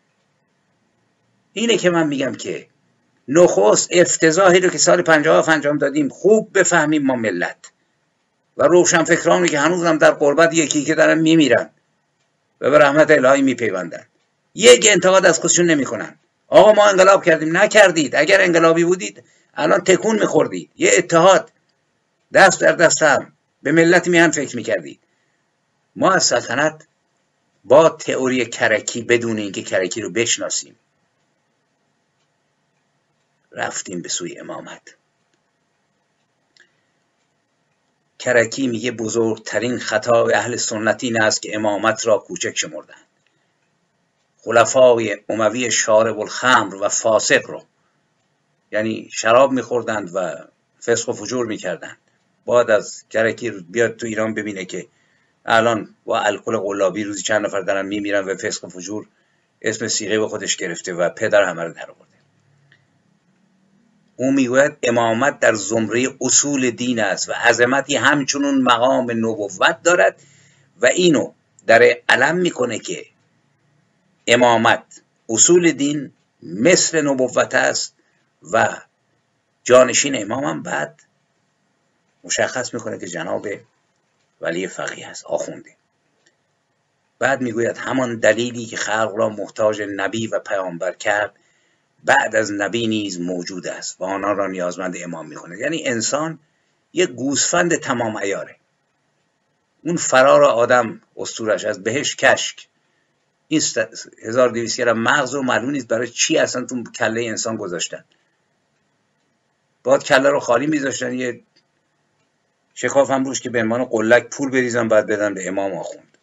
اینه که من میگم که نخست افتضاحی رو که سال پنجاه هفت انجام دادیم خوب بفهمیم ما ملت و روشنفکرانی که هنوزم در غربت یکی که دارن میمیرن و به رحمت الهی میپیوندن، یک انتقاد از خودشون نمیکنن. آقا ما انقلاب کردیم. نکردید. اگر انقلابی بودید الان تکون میخوردید. یه اتحاد دست در دست هم به ملت میهن فکر میکردید. ما از سلطنت با تئوری کرکی بدون اینکه کرکی رو بشناسیم رفتیم به سوی امامت. کرکی میگه بزرگترین خطای اهل سنت این است که امامت را کوچک شمردند. خلفای اموی شارب الخمر و فاسق رو، یعنی شراب میخوردند و فسق و فجور میکردند. بعد از کرکی بیاد تو ایران ببینه که الان با الکل قلابی روزی چند نفر دارن میمیرن و فسق و فجور اسم سیغه به خودش گرفته و پدر همه رو در آورده. او میگوید امامت در زمره اصول دین است و عظمتی همچنون مقام نبوت دارد و اینو در علم میکنه که امامت اصول دین مثل نبوت است و جانشین امام هم بعد مشخص میکنه که جناب ولی فقیه است، آخونده. بعد میگوید همان دلیلی که خلق را محتاج نبی و پیامبر کرد بعد از نبی نیز موجود است و آنها را نیازمند امام میکنه. یعنی انسان یک گوسفند تمام عیاره. اون فرار آدم اسطورش از بهشت کشک، این هزار و دویست گرم مغز رو معلوم نیست برای چی اصلا تو کله انسان گذاشتن. بعد کله رو خالی میذاشتن، یه شکاف هم روش که به عنوان قلک پول بریزن بعد بدن به امام آخوند.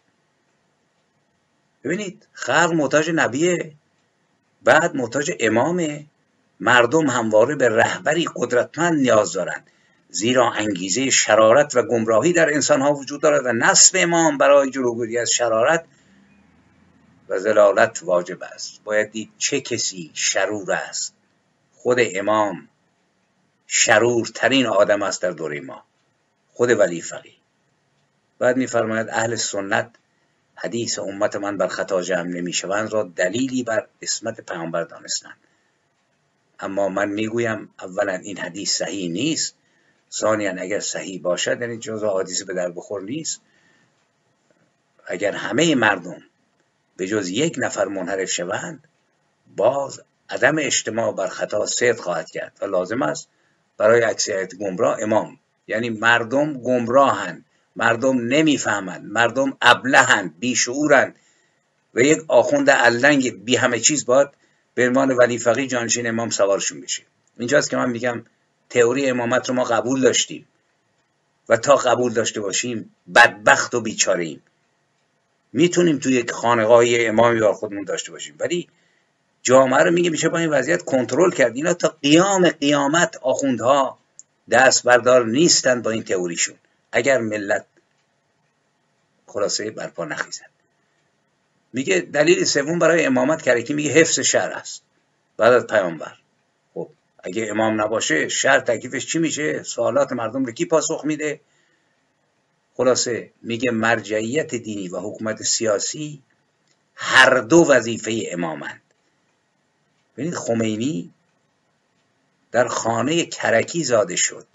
ببینید خلق محتاج نبیه، بعد محتاج امامه. مردم همواره به رهبری قدرتمند نیاز دارند، زیرا انگیزه شرارت و گمراهی در انسان ها وجود دارد و نصب امام برای جلوگیری از شرارت و ضلالت واجب است. باید دید چه کسی شرور است. خود امام شرورترین آدم است در دوره ما، خود ولی فقیه. بعد می‌فرماید اهل سنت حدیث امت من بر خطا جمع نمی‌شوند را دلیلی بر عصمت پیامبر دانستند. اما من میگویم اولا این حدیث صحیح نیست، ثانیاً اگر صحیح باشد یعنی جزء حدیث به در بخور نیست. اگر همه مردم به جز یک نفر منحرف شوند باز عدم اجتماع بر خطا صدق خواهد کرد و لازم است برای اکثریت گمراه امام، یعنی مردم گمراهند، مردم نمیفهمند، مردم ابلهند، بیشعورند و یک آخوند علنگ بی همه چیز باید به عنوان ولی فقیه جانشین امام سوارشون بشه. اینجاست که من میگم تئوری امامت رو ما قبول داشتیم و تا قبول داشته باشیم بدبخت و بیچاره ایم. میتونیم توی یک خانقاهی امامی بر خودمون داشته باشیم ولی جامعه رو میگه میشه با این وضعیت کنترل کرد. اینا تا قیام قیامت آخوندها دست بردار نیستند با این تئوریشون اگر ملت خلاصه برپا نخیزند. میگه دلیل سوم برای امامت کرکی میگه حفظ شرع است بعد از پیامبر. خب اگه امام نباشه شرع تکلیفش چی میشه؟ سوالات مردم رو کی پاسخ میده؟ خلاصه میگه مرجعیت دینی و حکومت سیاسی هر دو وظیفه امامند. ببینید خمینی در خانه کرکی زاده شد.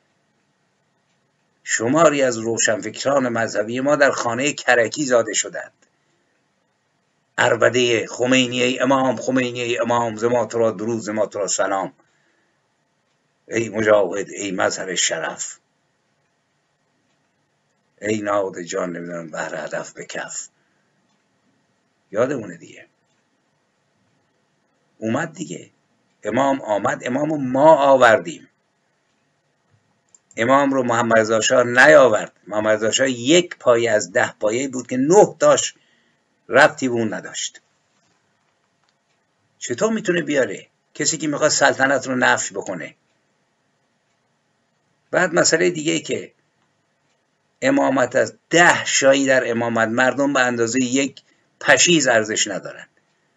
شماری از روشنفکران مذهبی ما در خانه کرکی زاده شدند. عربده خمینی ای امام، خمینی ای امام، زما تو را درود، زما تو را سلام، ای مجاهد، ای مظهر شرف، ای نهاد جان نمیدونم بهر هدف به کف. یادمونه دیگه، اومد دیگه، امام آمد، امام ما آوردیم. امام رو محمد رضا شاه نیاورد. محمد رضا شاه یک پایه از ده پایه بود که نه تاش ربطی به اون نداشت. چطور میتونه بیاره کسی که میخواد سلطنت رو نفی بکنه؟ بعد مسئله دیگه ای که امامت از ده شایی در امامت مردم به اندازه یک پشیز ارزش ندارن.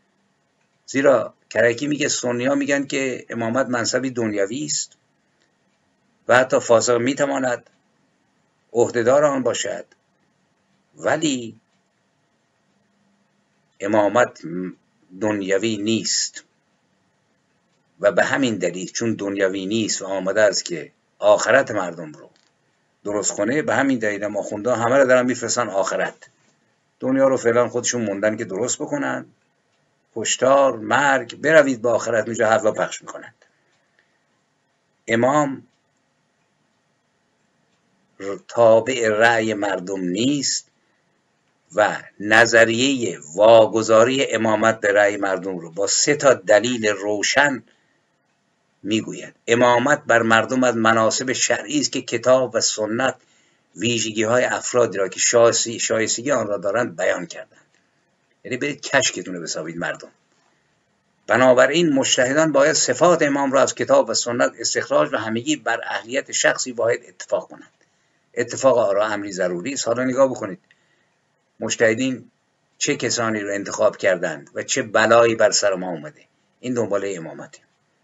زیرا کرکی میگه سنی ها میگن که امامت منصبی دنیوی است و حتی فاسق میتواند عهدهدار آن باشد، ولی امامت دنیوی نیست و به همین دلیل چون دنیوی نیست و آمده است که آخرت مردم رو درست کنه، به همین دلیل هم آخونده همه رو دارن میفرستن آخرت. دنیا رو فعلا خودشون موندن که درست بکنن، کشتار، مرگ، بروید به آخرت، میجا حرفا پخش میکنند. امام تابع رأی مردم نیست و نظریه واگذاری امامت به رأی مردم رو با سه تا دلیل روشن میگوید. امامت بر مردم از مناسب شرعی است که کتاب و سنت ویژگی های افرادی را که شایستگی آن را دارند بیان کردند. یعنی برید کشکتون رو بسازید مردم. بنابراین مجتهدان باید صفات امام را از کتاب و سنت استخراج و همگی بر اهلیت شخصی واحد اتفاق کنند. اتفاق آرا امری ضروری است. حالا نگاه بکنید مجتهدین چه کسانی رو انتخاب کردند و چه بلایی بر سر ما اومده. این دنباله امامته.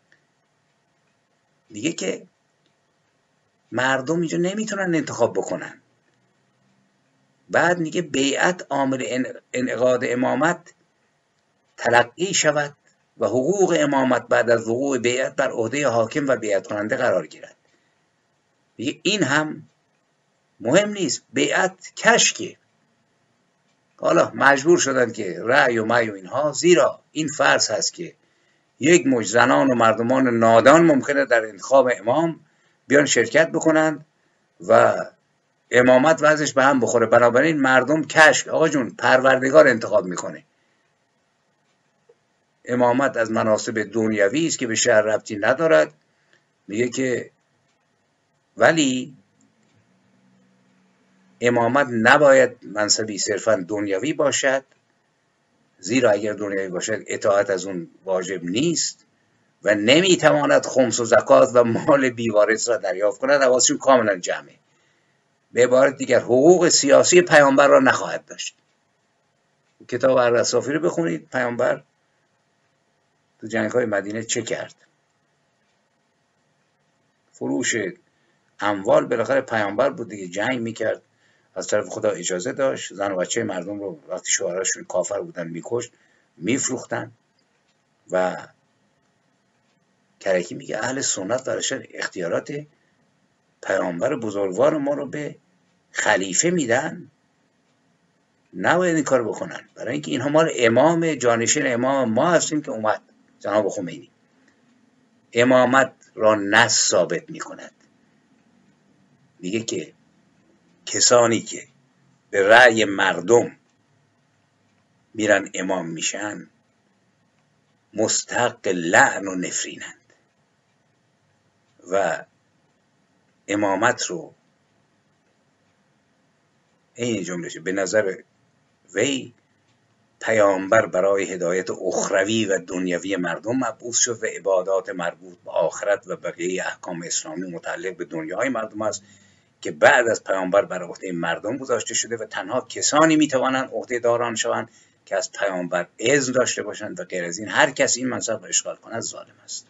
دیگه که مردم اینجا نمیتونن انتخاب بکنن. بعد میگه بیعت عامل انعقاد امامت تلقی شود و حقوق امامت بعد از وقوع بیعت بر عهده حاکم و بیعت کننده قرار گیرد. میگه این هم مهم نیست، بیعت کشکه. حالا مجبور شدن که رأی و مای و اینها، زیرا این فرض هست که یک مجت زنان و مردمان نادان ممکنه در انتخاب امام بیان شرکت بکنند و امامت وضعش به هم بخوره. بنابراین مردم کشک، آقا جون پروردگار انتخاب میکنه. امامت از مناسب دنیوی است که به شرع ربطی ندارد. میگه که ولی امامت نباید منصبی صرفا دنیوی باشد، زیرا اگر دنیوی باشد اطاعت از اون واجب نیست و نمیتواند خمس و زکات و مال بیوارث را دریافت کند. حواسشون کاملا جمعه. به عبارت دیگر حقوق سیاسی پیامبر را نخواهد داشت. کتاب الرصافی رو بخونید. پیامبر تو جنگ‌های مدینه چه کرد؟ فروش اموال بالاخره پیامبر بود دیگه، جنگ میکرد، از طرف خدا اجازه داشت. زن و بچه مردم رو وقتی شوهراشون کافر بودن میکشت، میفروختن. و کرکی میگه اهل سنت درشن اختیارات پیامبر بزرگوار ما رو به خلیفه میدن، نباید این کار بکنن، برای اینکه اینها ما امام جانشین امام ما هستیم که اومد جناب خمینی. امامت را نص ثابت میکند. میگه که کسانی که به رأی مردم میرن امام میشن مستحق لعن و نفرینند و امامت رو این جمله به نظر وی پیامبر برای هدایت اخروی و دنیوی مردم مبعوث شد و عبادات مربوط به آخرت و بقیه احکام اسلامی متعلق به دنیای مردم است که بعد از پیامبر بر عهده مردم گذاشته شده و تنها کسانی میتوانند عهده داران شوند که از پیامبر اذن داشته باشند و غیر از این هر کس این منصب را اشغال کند ظالم است.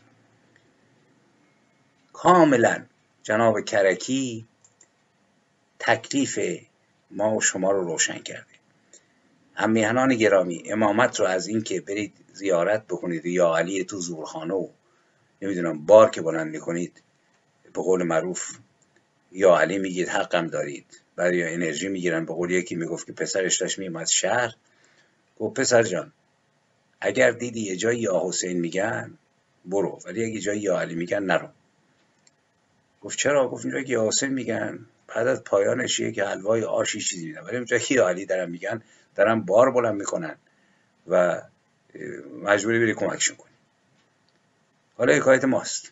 کاملا جناب کرکی تکلیف ما و شما رو روشن کرده. هم میهنان گرامی، امامت رو از این که برید زیارت بکنید یا علی تو زورخانه و نمیدونم بار که بلند میکنید به قول معروف یا علی میگید حقم دارید، بعد یا انرژی میگیرن. به قول یکی میگفت که پسرش داشت میومد شهر، گفت پسر جان اگر دیدی یه جایی یا حسین میگن برو، ولی اگه جایی یا علی میگن نرو. گفت چرا؟ گفت اینجایی که یا حسین میگن بعد از پایانش یه که حلوای آشی چیزی میدن، ولی اونجایی که یا علی دارن میگن دارن بار بلند میکنن و مجبوری بری کمکشون کنی. حالا حکایت ماست.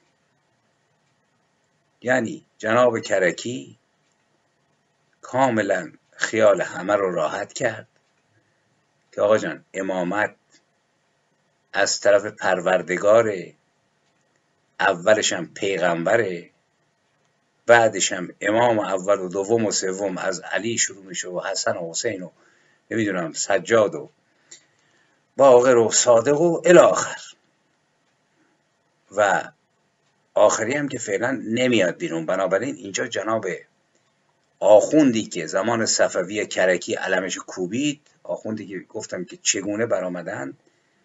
یعنی جناب کرکی کاملا خیال همه رو راحت کرد که آقا جان امامت از طرف پروردگار، اولش هم پیغمبره، بعدش هم امام اول و دوم و سوم از علی شروع میشه و حسن و حسین و نمیدونم سجاد و باقر و صادق و الی آخر. و آخری هم که فعلا نمیاد بیرون. بنابراین اینجا جناب آخوندی که زمان صفوی کرکی علمش کوبید، آخوندی که گفتم که چگونه برآمدند،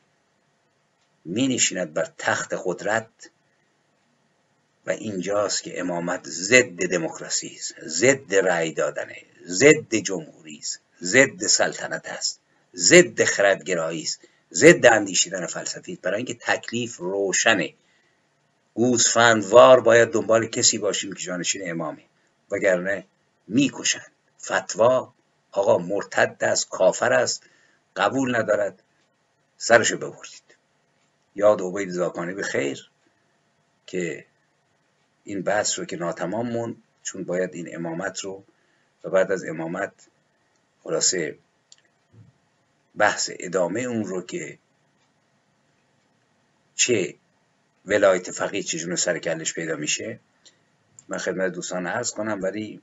می نشیند بر تخت قدرت و اینجاست که امامت ضد دموکراسی است، ضد رأی دادنه، ضد جمهوری است، ضد سلطنت است، ضد خردگرایی است، ضد اندیشیدن فلسفی است. برای اینکه تکلیف روشنه. گوسفندوار باید دنبال کسی باشیم که جانشین امامه، وگرنه میکشند. فتوا آقا مرتد است، کافر است، قبول ندارد، سرشو ببرید. یاد عبید زاکانی به خیر که این بحث رو که ناتمام موند، چون باید این امامت رو و بعد از امامت خلاصه بحث ادامه اون رو که چه ولایت فقیه چجونه سر کلش پیدا میشه من خدمت دوستان عرض کنم. ولی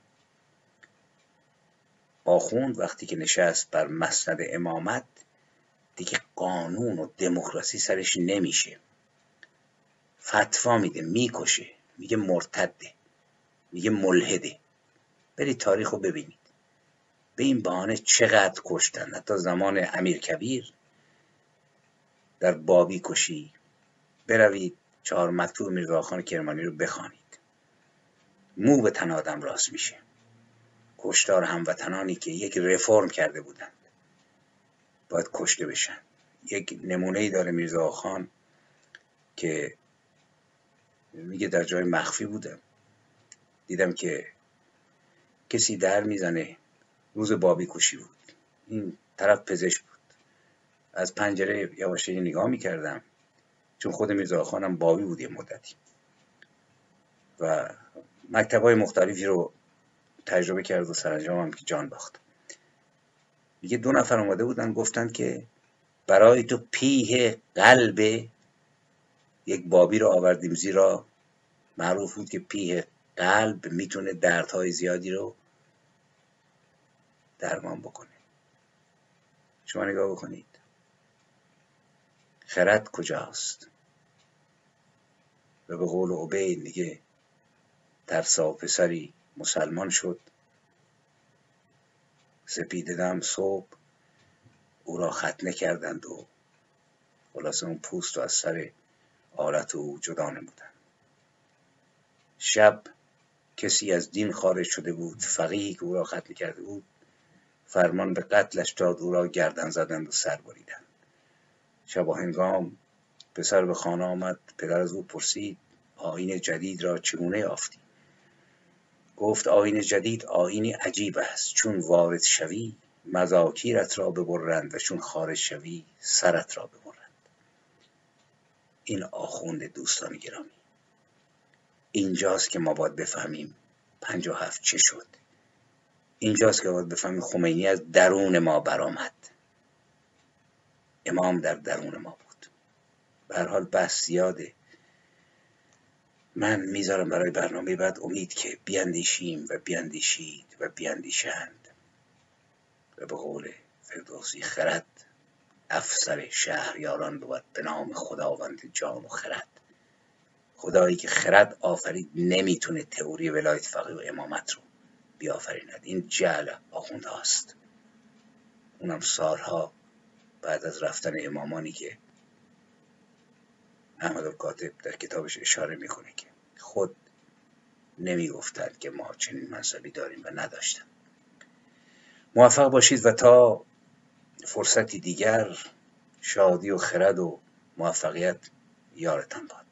آخوند وقتی که نشست بر مسند امامت دیگه قانون و دموکراسی سرش نمیشه، فتوا میده، میکشه، میگه مرتده، میگه ملحده. برید تاریخ رو ببینید به این بهانه چقدر کشتن. حتی زمان امیرکبیر در بابی کشی بروید چهار مکتوب میرزاخان کرمانی رو بخوانید، مو به تن آدم راست میشه. کشتار هموطنانی که یک رفرم کرده بودند باید کشته بشن. یک نمونه‌ای داره میرزاخان که میگه در جای مخفی بودم، دیدم که کسی در میزنه، روز بابی کشی بود، این طرف پزشک بود، از پنجره یواشکی نگاه میکردم چون خود میرزاخانم بابی بود یه مدتی و مکتب‌های مختلفی رو تجربه کرد و سرانجام هم که جان باخت. میگه دو نفر اومده بودن گفتن که برای تو پیه قلب یک بابی رو آوردیم، زیرا معروف بود که پیه قلب میتونه دردهای زیادی رو درمان بکنه. شما نگاه بکنید خرد کجاست؟ و به قول عبید میگه ترسا پسری مسلمان شد، سپیده دم صبح او را ختنه کردند و خلاصه اون پوست رو از سر آلت او جدا نمودند. شب کسی از دین خارج شده بود، فقیهی که او را ختنه کرده بود فرمان به قتلش داد، او را گردن زدند و سر بریدند. شباهنگام پسر به خانه آمد، پدر از او پرسید آیین جدید را چگونه یافتی؟ گفت آیین جدید آیینی عجیب است، چون وارد شوی مذاکیرت را ببرند و چون خارج شوی سرت را ببرند. این آخوند دوستان گرامی، اینجاست که ما باید بفهمیم پنجاه و هفت چه شد. اینجاست که باید بفهمیم خمینی از درون ما برآمد، امام در درون ما بود. به هر حال بحث زیاده، من میذارم برای برنامه بعد. امید که بیاندیشیم و بیاندیشید و بیاندیشند و به قول فردوسی خرد افسر شهریاران بود به نام خداوند جان و خرد. خدایی که خرد آفرید نمیتونه تئوری ولایت فقیه و امامت رو بیافریند. این جعل آخوند هاست. اونم سالها بعد از رفتن امامانی که احمد الکاتب در کتابش اشاره میکنه که خود نمیگفتند که ما چنین منصبی داریم و نداشتن. موفق باشید و تا فرصتی دیگر شادی و خرد و موفقیت یارتان باد.